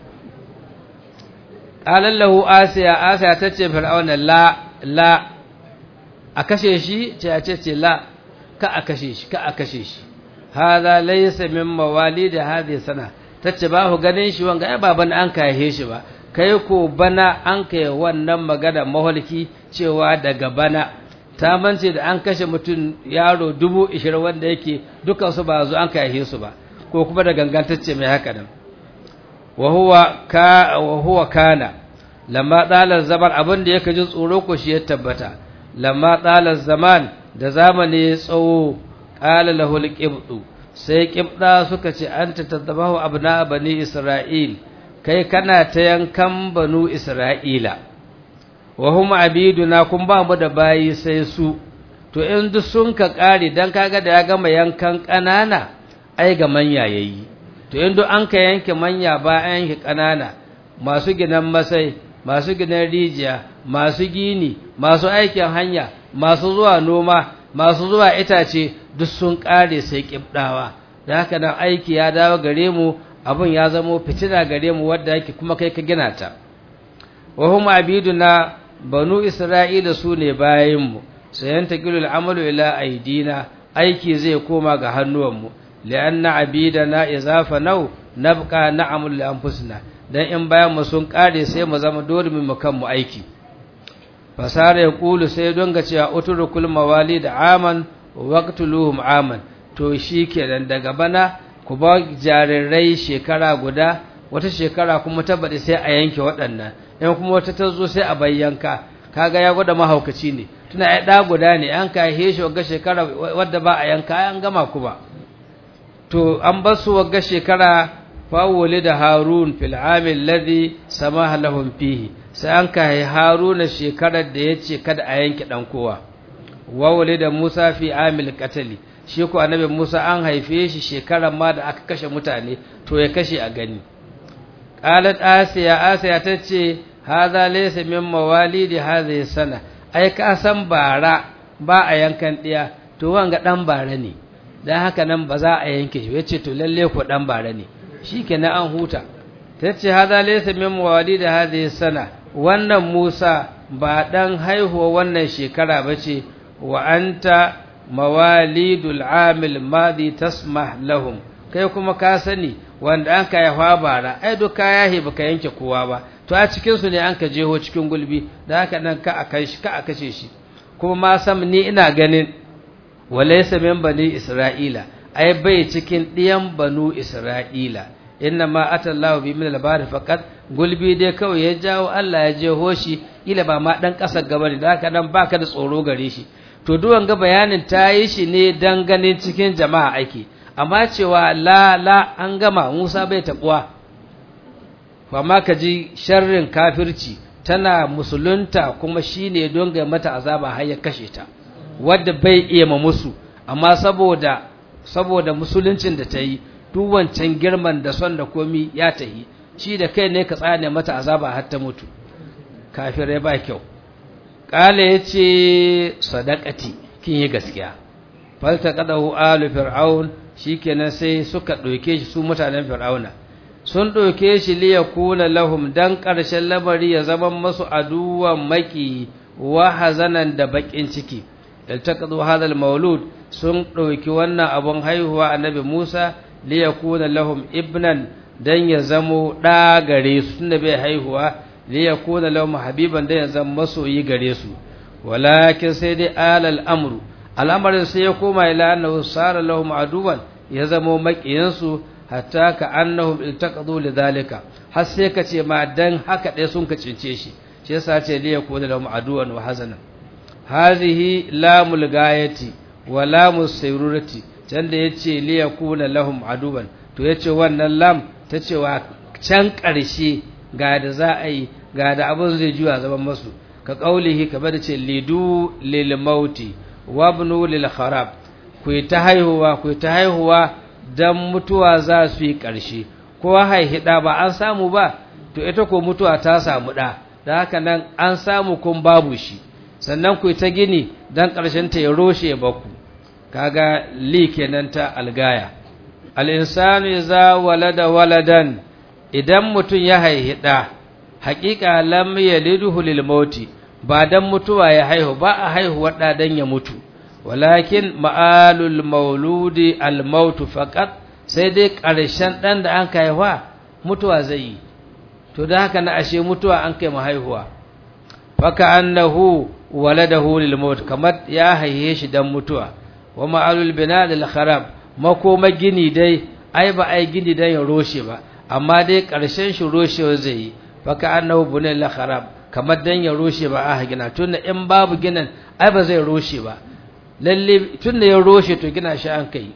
qala lahu Asiya ta ce Fir'auna la a kashe shi ce la ka a kashe shi hada laysa min mawalid hadhihi sana tace ba ku ganin shi wanga ai baban an kaihe shi ba kai ko bana an kai wannan magana mahalki cewa daga bana ta mance da an kashe mutum yaro 20,000 wanda yake dukan su ba zu an kaihe su ba ko kuma da gangantacce mai haka nan wa huwa kana lamma dalar zaman abin da yake jin tsoro ko shi ya tabbata lamma dalar zaman da zamani ya tsawo qala lahu al-qibtu sai qibda suka ce anta tadabahu abna bani isra'il kai kana ta yankan banu isra'ila wa hum abiduna kun ba mu da bayi sai su to in duk sun ka kare dan kaga da ya gama yankan kanana ai ga manya yayi to in duk an ka yanke manya ba an yanke kanana masu ginan masai masu ginan rijiya masu gini masu aikin hanya masu zuwa noma masu zuwa itace duk sun kare sai kibdawa da haka nan aiki ya dawo gare mu abun ya zama fitina gare mu wanda yake kuma kai ka gina ta wa hum abiduna banu isra'ila sune bayin mu sayan taqilul amalu ila aidina aiki zai koma ga hannuwan mu lianna abidana idza fanau nabqa na'amul li anfusina dan in bayan mu sun kare sai mu zama dole mu kan mu aiki fasara ya kulu sai don ga cewa uturukul mawalid aman waqtuluhum aman to shikenan daga bana ku ba jarirai shekara guda wata shekara kuma tabbata sai a yanke waɗannan in kuma wata tazo sai a bayyanka kaga ya gwada mahaukaci ne tuna ai da guda ne an kai shi wagga shekara wadda ba a yanka an gama kuma to an bar su wagga shekara fa walida harun fil amil ladhi samaha lahum fihi sai an kai haruna shekarar da yace kada a yanke dan kowa wa walida musa fi amil qatli shi ko annabi Musa an haife shi shekaran ma da aka kashe mutane to ya kashe a gani. Qalat Asiya tace hadha laysa min mawalidi hadhihi sana, ai ka san bara ba a yankan diya, to wanga dan bara ne, dan haka nan ba za a yanke shi. Yace to lalle ko dan bara ne, shikenan an huta. Tace hadha laysa min mawalidi hadhihi sana, wannan Musa ba dan haihuwa wannan shekara bace, wa anta mawalidul amil madi tasmah lahum, kai kuma ka sani wanda an ka yafa bara ai duka yahi baka yanke kowa ba, to a cikin su ne an ka jeho cikin gulbi, da haka nan ka a kashe shi. Kuma ma sam ni ina ganin walaysa min bani isra'ila, ai bai cikin diyan banu isra'ila, inna ma atallahu bi min al-bari faqat, gulbi dai kawai ya jawo Allah ya jeho shi, ila ba ma dan kasar gaba ne, da haka nan baka da tsoro gare shi. To duwan ga bayanin ta yi shi ne dan ganin cikin jama'a ake, amma cewa la an gama Musa bai tabuwa. Amma ka ji sharrin kafirci, tana musulunta kuma shine don ga mata azaba har ya kashe ta, wadda bai iya ma musu, amma saboda musuluncin da ta yi, duk wancan girman da son da komi ya tahi, shi da kai ne ka tsane mata azaba har ta mutu. Kafirai ba kyau. Kala yace sadaqati, kin yi gaskiya. Faltaqadahu alu fir'aun, shikenan sai suka ɗauke shi su mutanen fir'auna, sun ɗauke shi liyakuna lahum dan ƙarshen lamari ya zama masu aduwan maki wa hazanan da bakin ciki. Iltaqadu hadha al-maulud, sun ɗauki wannan abun haihuwa annabi Musa liyakuna lahum ibnan, dan ya zamo ɗa gare su tunda bai haihuwa, liyakuna lahum habiban, dan ya zama masoyi gare su. Walakin sai dai al'amru, al'amarin sai ya koma ila annahu sara lahum aduwan, ya zamo makiyansu, hatta ka annahum iltaqadu lidhalika, har sai ka ce ma dan haka dai sun ka cince shi yasa ce liyakuna lahum aduwan wa hazanan. Hazihi lamul gayati wa lamus sayrurati, can da yace liyakuna lahum aduwan, to yace wannan lam ta cewa can ƙarshe ga da za a yi, ga da abin zai juya zaman masu, ka kaulihi ka bada ce lidu lil mauti wabnu lil kharab, ku ta haihuwa dan mutuwa za su yi ƙarshe. Ko haihida ba an samu ba, to ita ko mutuwa ta samu da haka nan an samu kun babu shi, sannan ku ta gini dan ƙarshen ta ya roshe baku. Kaga li kenan ta algaya. Al-insanu iza walada waladan, idan mutum ya haihida, haƙiƙa lam yaliduhu lil mauti, ba dan mutuwa ya haihu ba, a haihuwar da dan ya mutu. Walakin ma'alul mauludi al-mautu faqat, sai dai ƙarshen dan da an haihuwa mutuwa zai yi. To da haka na ashe mutuwa an kai mahaihuwa. Faka annahu waladahu lil maut, kamar ya haihe shi dan mutuwa. Wa ma'alul bina lil kharab, makoma gini dai ai ba ai gini dan ya roshe ba, amma dai ƙarshen shi roshewa zai yi. Faka annahu bunil lil kharab, kamar dan ya roshe ba a gina, tunda in babu ginin ai ba zai roshe ba, lalle tunda ya roshe to gina shi an kai.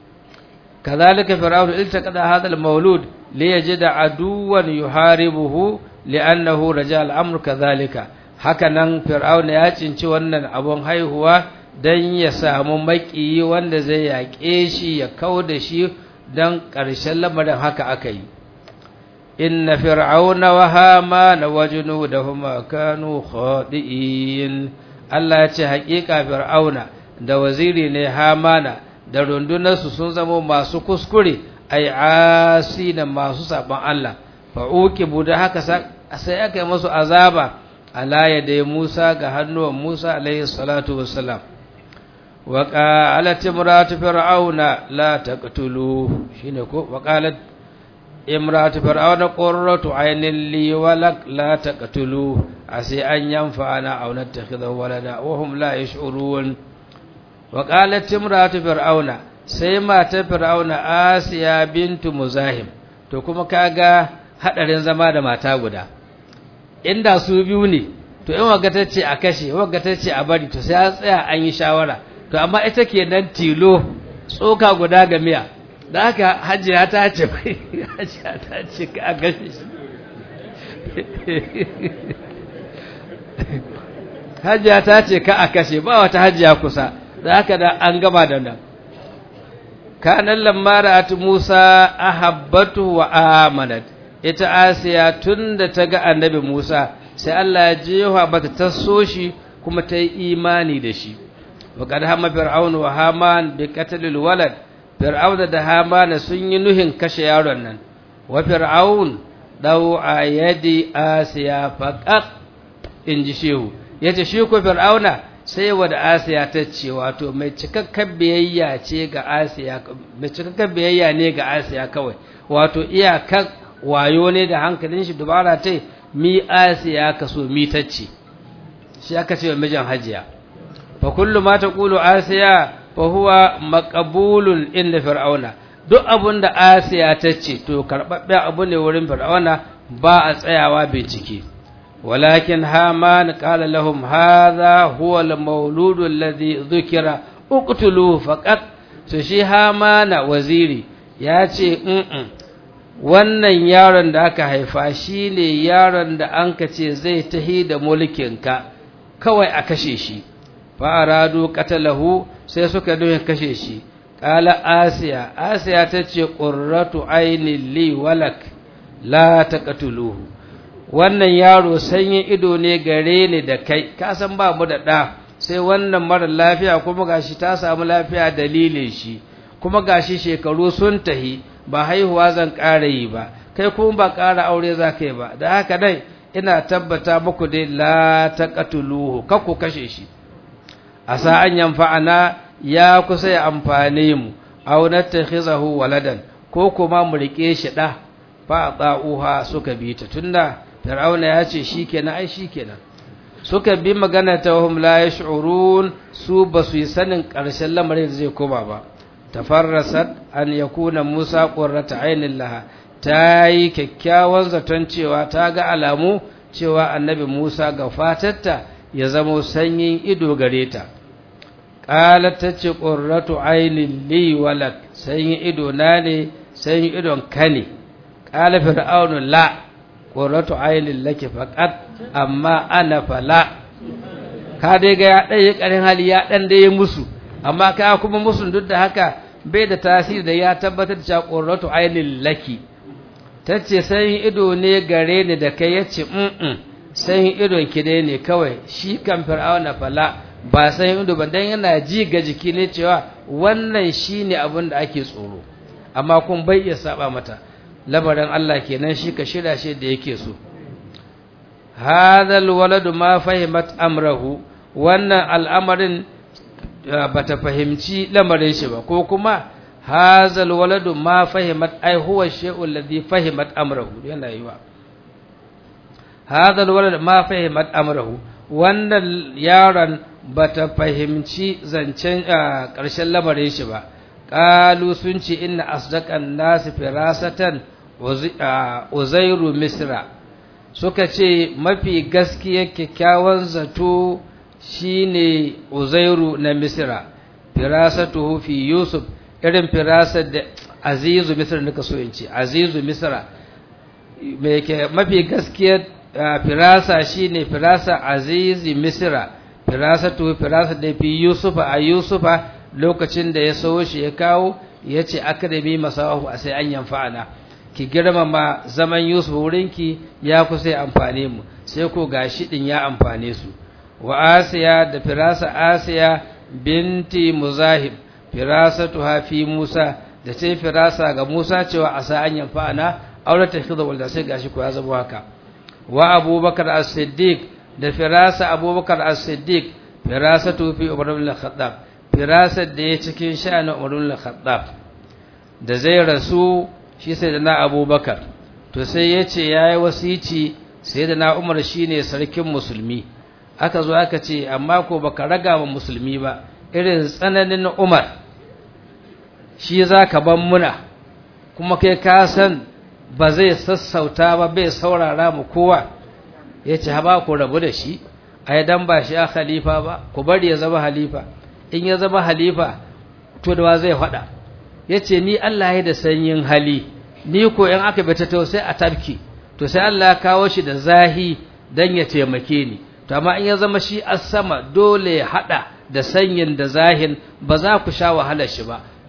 Kazalika fir'aun iltaqada hadha al-mawlud liyajida aduwan yuharibuhu li'annahu raja al-amr kadhalika, haka nan fir'aun ya cinci wannan abun haihuwa dan ya samu makiyi wanda zai yaƙe shi ya kauda shi, dan ƙarshen lamarin haka aka yi. Inna fir'auna wa hamana wa junudahuma kanu khadi'in, Allah ya ce haƙiƙa fir'auna da waziri ne Hamana da rundunarsu sun zama masu kuskure, ai asi da masu saban Allah. Fa uqibu da haka sai aka yi musu azaba ala yadai Musa, ga hannuwan Musa alaihi salatu wassalam. Wa qalat imratu fir'auna la taqtulu, shine ko wa qalat imratu fir'auna qurratu aynin li wa lak la taqtulu asi an yanfa'ana aw nattakhidhu walada wa hum la yash'urun. Wa qalat imratu fir'auna, sai mata fir'auna Asiya bintu Muzahim. To kuma kaga hadarin zama da mata guda, inda su biyu ne to in waga tace a kashe, waga tace a bari, to sai an tsaya an yi shawara. To amma ita kenan tilo tsoka guda ga miya, da haka hajiya ta ce ka kashe shi. Hajiya ta ce ka a kashe, ba wata hajiya kusa, da haka da an gama da nan. kanan lamma ra'at Musa ahabbatu wa amanat ita Asiya tunda ta ga annabi Musa sai Allah ya jefa bata taso shi kuma ta yi imani da shi wa qad hamma fir'aun wa haman bi qatlil walad fir'aun da haman sun yi nuhin kashe yaron nan wa fir'aun daw ayadi Asiya faqat inji shehu yace shi ko fir'auna sai wada Asiya ta ce wato mai cikakken biyayya ce ga Asiya mai cikakken biyayya ne ga Asiya kawai wato iyakar wayo ne da hankalin shi dubara tai mi Asiya kaso mi tacce shi aka ce wa mijin hajiya fa kullu ma taqulu Asiya fa huwa maqbulun inda fir'auna duk abunda Asiya tace to karbabbe abu ne wurin fir'auna ba a tsayawa bincike ولكن هامان قال لهم هذا هو المولود الذي ذكر اقتلوه فقط shi Hamana waziri ya ce wannan yaron da aka haifa shine yaron da an kace zai tahi da mulkinka kawai a kashe shi fa aradu qatalahu sai suka doye kashe shi qala Asiya tace qurratu ayni li walak la taqtuluhu wannan yaro sanyin ido ne gare ni da kai ka san ba mu da ɗa sai wannan mara lafiya kuma gashi ta samu lafiya dalilin shi kuma gashi shekaru sun tahi ba haihuwa zan ƙara yi ba kai kuma ba ƙara aure za ka yi ba da haka dai ina tabbata muku dai la taqtuluhu kar ku kashe shi asa an yanfa'ana ya kusa ya amfane mu aw natakhizahu waladan ko kuma mu rike shi da fa ta'uha suka bi ta tunda Fir'auna ya ce shikenan ai shikenan suka bi magana ta hum la yash'urun su basu yi sanin ƙarshen lamarin zai koma ba tafarrasat an yakuna Musa qurrata aynin laha tayi kyakkyawan zaton cewa ta ga alamu cewa annabi Musa ga fatarta ya zama sanyin ido gare ta qalat tace qurratu aynin li walak sanyin ido na ne sanyin idon kane qala fir'aunu la qurratu aynin laki faqat amma ana fala ka dai ga ya dai karin hali ya dan dai musu amma ka kuma musun duk da haka bai da tasiri da ya tabbatar da qurratu aynin laki tace sai ido ne gare ni da kai yace sai idon ki dai ne kawai shi kan fir'auna fala ba sai ido ba dan yana ji ga jiki ne cewa wannan shine abin da ake tsoro amma kun bai iya saba mata labarin Allah kenan shi ka shirya shi da yake so hadal waladu ma fahimat amrahu wannan al'amarin bata fahimci lamarin shi ba ko kuma hazal waladu ma fahimat ai huwa shay'ul ladhi fahimat amrahu yana yiwa hadal waladu ma fahimat amrahu wannan yaron bata fahimci zancen ƙarshen lamarin shi ba qalu sun ce inna asdaqan nas firasatan uzairu misra suka ce mafi gaskiya kyakkyawan zato shine uzairu na misra firasatuhu fi yusuf irin firasar da azizu misra nika so in ce azizu misra mafi gaskiya firasa shine firasa azizi misra firasatuhu firasar da fi yusufa a yusufa lokacin da ya so shi ya kawo ya ce akademi masawahu a sai an yanfa'ana ki girmama zaman Yusuf wurinki ya kusa amfane mu sai ko gashi din ya amfane su wa Asiya da firasa Asiya binti Muzahib firasatuha fi Musa da sai firasa ga Musa cewa asa an yanfa'ana aurata khidha wal sai gashi ko ya zama haka wa Abubakar as-Siddiq da firasa Abubakar as-Siddiq firasatu fi Umar ibn al-Khattab firasar da ya cikin sha'anin Umar ibn al-Khattab da zai rasu shi sai da na Abubakar to sai ya ce ya yi wasici sai da na Umar shi ne sarkin musulmi aka zo aka ce amma ko baka raga wa musulmi ba irin tsananin Umar shi za ka ban muna kuma kai ka san ba zai sassauta ba bai saurara mu kowa ya ce haba ku rabu da shi ai dan ba shi a khalifa ba ku bari ya zama halifa in ya zama halifa to da wa zai faɗa ya ce ni Allah ya da sanyin hali ni ko in aka bata to sai a tabki to sai Allah ya kawo shi da zahi dan ya taimake ni to amma in ya zama shi as-sama dole ya hada da sanyin da zahin ba za ku sha wahalar shi ba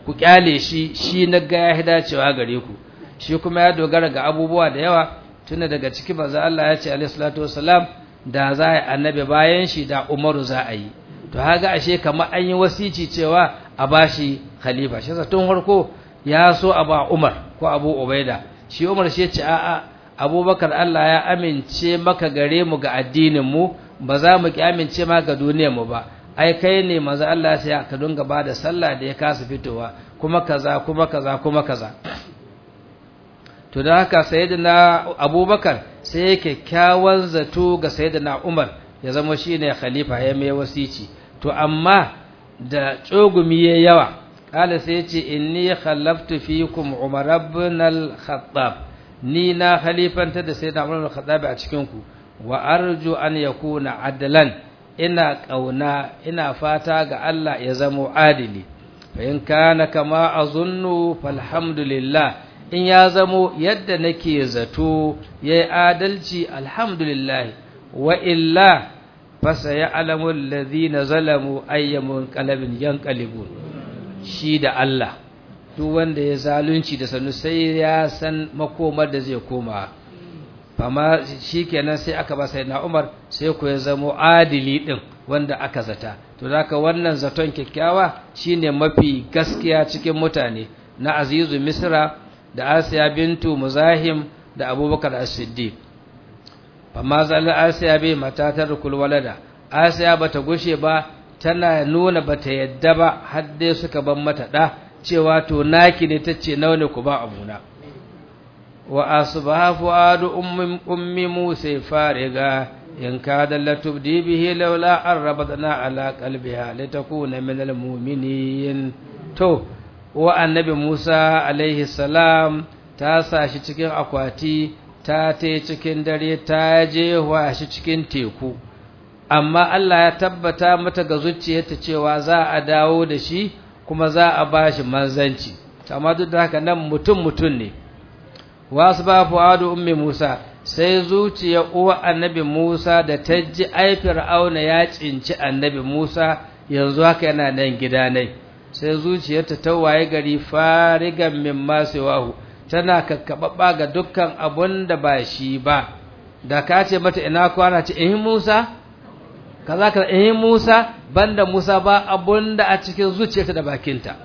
ku kyale shi na ga ya dacewa gare ku shi kuma ya dogara ga abubuwa da yawa tunda daga ciki manzo Allah ya ce alayhi salatu wassalam da za a annabi bayan shi da Umaru za a yi to haga ashe kamar an yi wasici cewa a bashi khalifa shi tun farko ya so a ba Umar ko Abu Ubaida shi Umar shi ya ce a'a Abubakar Allah ya amince maka gare mu ga addinin mu ba za mu ki amince ma ga duniyar mu ba ai kai ne manzo Allah sai ka dunga bada sallah da ya kasa fitowa kuma kaza kuma kaza kuma kaza to da haka sayyidina Abubakar sai yake kyakkyawan zato ga sayyidina Umar ya zama shine khalifa ya mai wasici to amma da tsogumi yayi yawa kala sai yace inni khallaftu fikum Umar ibn al-Khattab ni na khalifanta da sayyidina Umar ibn al-Khattab a cikin ku wa arju an yakuna adlan ina kauna ina fata ga Allah ya zama adili fa in kana kama azunnu falhamdulillah in ya zamo yadda nake zato yayi adalci alhamdulillah wa illa fasayalamu alladhina zalamu ayyamun qalbin yanqalibun shi da Allah duk wanda ya zalunci da sanu sai ya san makomar da zai koma fama shikenan sai aka ba sayyidina Umar sai ku ya zamo adili din wanda aka zata to haka wannan zaton kyakkyawa shine mafi gaskiya cikin mutane na Azizu Misra da Asiya bintu Muzahim da Abubakar As-Siddiq amma zal Asiya bai mata ta rukul walada Asiya bata gushe ba tana nuna bata yadda ba har dai suka ban mata da cewa to naki ne tace nawa ne ku ba abuna wa asbaha fuadu ummi Musa fariga in kada latubdi bihi laula arrabatna ala qalbiha litakuna minal mu'minin to wa annabi Musa alaihi salam ta sa shi cikin akwati ta cikin dare ta je wa shi cikin teku amma Allah ya tabbata mata ga zuciyarta cewa za a dawo da shi kuma za a bashi manzanci amma duk da haka nan mutum ne wasu ba fuadu ummi Musa sai zuciya uwa annabi Musa da ta ji ai Fir'auna ya cinci annabi Musa yanzu haka yana nan gida ne sai zuciyarta ta waye gari farigan min masiwahu tana kakkababba ga dukkan abun da ba shi ba da ka ce mata ina kwana ce Musa kaza kaza Musa banda Musa ba abun da a cikin zuciyarta da bakinta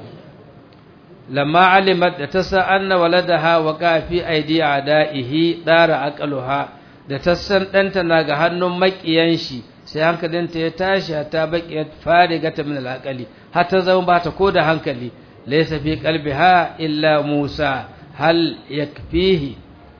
lamma alimat da tasa anna waladaha wa kafi aidi adaihi dara aqaluha da tasan danta na ga hannun makiyan shi sai hankalinta ya tashi ta baqiyat farigata min alaqali har ta zama ba ta koda hankali laysa fi qalbiha illa Musa hal yakfihi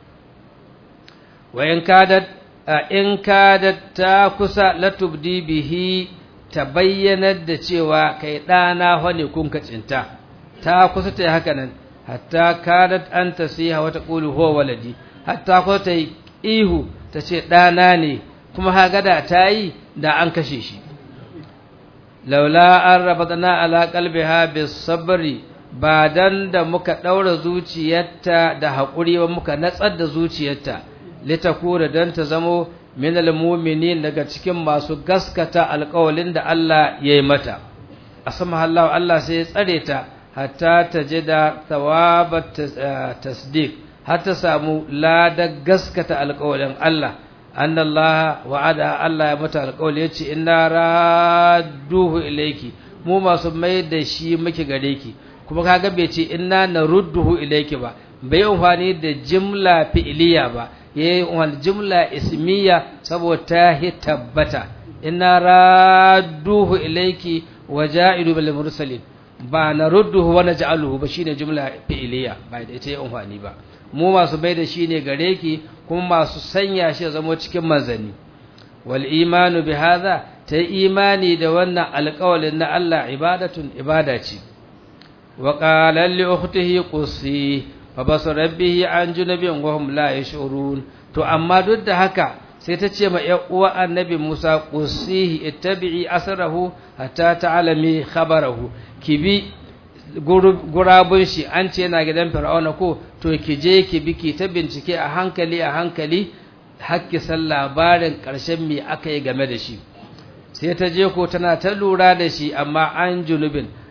wa in kadat ta kusa latubdi bihi tabayyana da cewa kai dana wane kun kacinta ta kusa ta haka nan hatta kadat an tasiha wa taqulu huwa waladi hatta ko ta ihu ta ce dana ne kuma haga da ta yi da an kashe shi laula an rabatna ala qalbiha bis sabri ba dan da muka daura zuciyarta da hakuri ba muka natsar da zuciyarta litakura dan ta zamo minal mu'minin daga cikin masu gaskata alƙawalin da Allah yayi mata asma Allah sai ya tsare ta hatta tajida thawabat tasdiq hatta samu lada gaskata alƙawalin Allah anna Allah wa'ada Allah ya mata alƙawli yace inna radduhu ilayki mu masu mai da shi muke gare ki kuma kaga bai ce inna narudduhu ilayki ba bai amfani da jumla fi'liya ba yayi wal jumla ismiya saboda ta tabbata inna radduhu ilayki waja'idu bil mursalin ba narudduhu wa naj'aluhu ba shine jumla fi'liya ba da ita yayi amfani ba mu masu bai da shi ne gare ki kuma masu sanya shi zama cikin manzanni wal imanu bi hadha ta imani da wannan alƙawalin na Allah ibada ce wa qala li ukhtihi qusi fa basara bihi an junubin wa hum la yashurun to amma duk da haka sai ta ce ma ƴan uwa annabi Musa qusihi ittabi'i asrahu hatta ta'lami khabarahu kibi gurabun shi an ce yana gidan Fir'auna ko to ki je ki bi ki ta bincike a hankali hakki san labarin ƙarshen me aka yi game da shi sai ta je ko tana ta lura da shi amma an junubin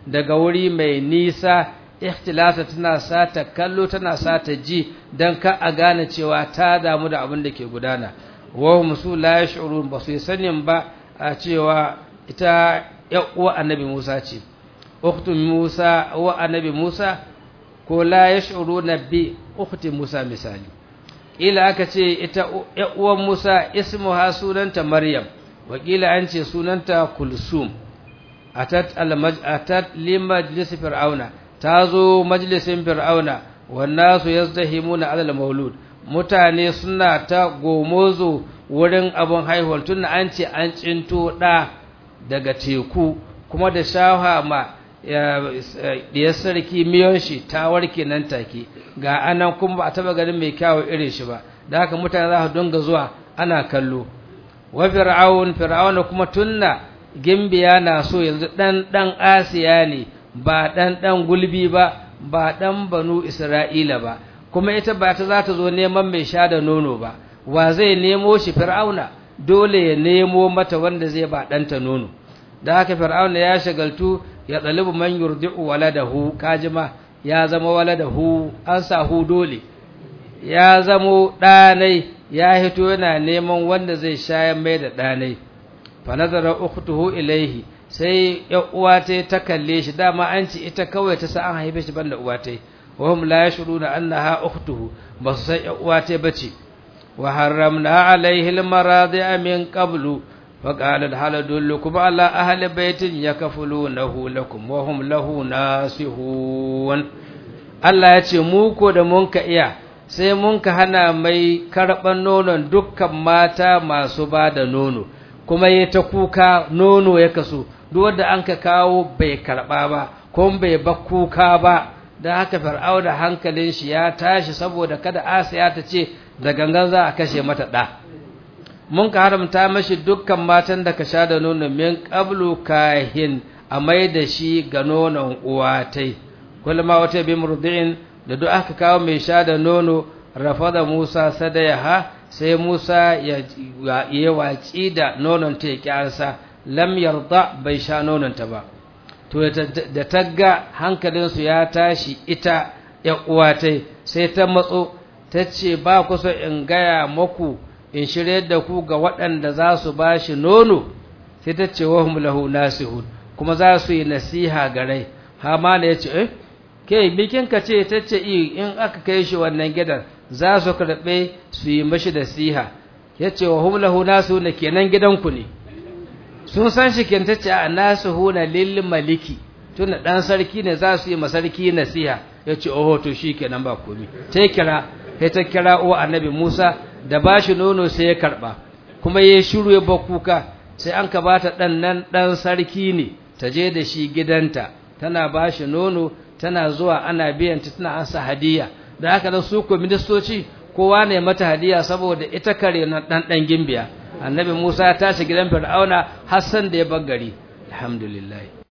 daga wuri mai nisa ikhtilasa tana sata kallo tana sata ji dan ka a gane cewa ta damu da abin da ke gudana wa hum su la yash'urun ba su sanin ba a cewa ita uwa annabi Musa ce ukhtu Musa wa annabi Musa ko la yash'uruna bi ukhti Musa misali ila aka ce ita uwan Musa ismuha sunanta Maryam wakila an ce sunanta Kulsum atat limajlis fir'auna tazo majlisin fir'auna wannasu yazdahimuna ala al-maulud mutane suna ta gomozo wurin abun haihuwar tun an ce an cinto da daga teku kuma da shaha ma diyar sarki miyon shi ta warke nan take ga anan kuma ba a taba ganin mai kyawu irin shi ba da haka mutane za su dinga zuwa ana kallo wa fir'auna kuma tunna gimbiya na so yanzu dan Asiya ne ba dan gulbi ba dan banu Isra'ila ba kuma ita ba ta za ta zo neman mai sha da nono ba wa zai nemo shi fir'auna dole ya nemo mata wanda zai ba danta nono da haka fir'auna ya shagaltu ya dalibu man yurdi'u waladahu kajima ya zama waladahu an sahu dole ya zamo danai ya hito yana neman wanda zai shayar mai da danai fa nazara ukhtuhu ilaihi sai ya uwa ta kalle shi dama an ci ita kawai ta sa an haife shi banda uwa ta wa hum la yashuruna annaha ukhtuhu basu san ya uwa ta bace wa harramna alaihi almaradi'a min qablu fa qala hal adullukum ala ahli baitin yakfulunahu lakum wa hum lahu nasihun Allah ya ce mu ko da mun ka iya sai mun ka hana mai karban nonon dukkan mata masu ba da nono kuma yayi ta kuka nono ya kaso duk wanda an ka kawo bai karba ba kuma bai ba kuka ba da haka fir'auna hankalin shi ya tashi saboda kada Asiya ta ce da gangan za a kashe mata da mun ka haramta mashi dukkan matan da ka sha da nono min qablu kahin a mai da shi ga nonon uwa tai kullama wata bi murdi'in da duk aka kawo mai sha da nono rafada Musa sadayaha sai Musa ya waci da nonon ta ya lam yarda bai sha nonon ta ba to da tagga hankalinsu ya tashi ita ya uwa tai sai ta matso tace ba ku so in gaya maku in shirye da ku ga waɗanda za su bashi nono sai tace wa hum lahu nasihun kuma za su yi nasiha gare Hamana yace ke bikin ka ce tace in aka kai shi wannan gidan za su karbe su yi mashi nasiha yace wa hum lahu nasihun kenan gidanku ne sun san shi kentace a nasuhuna lil maliki tunda dan sarki ne za su yi masarki nasiha yace oho to shikenan ba komai sai ta kira uwa annabi Musa da bashi nono sai ya karba kuma yayi shiru ya bakuka sai an ka bata dan sarki ne ta je da shi gidanta tana bashi nono tana zuwa ana biyan ta tana ansa hadiya da haka da su ko ministoci kowa ne mata hadiya saboda ita kare na dan gimbiya annabi Musa ya tashi gidan Fir'auna Hassan da ya bagari alhamdulillah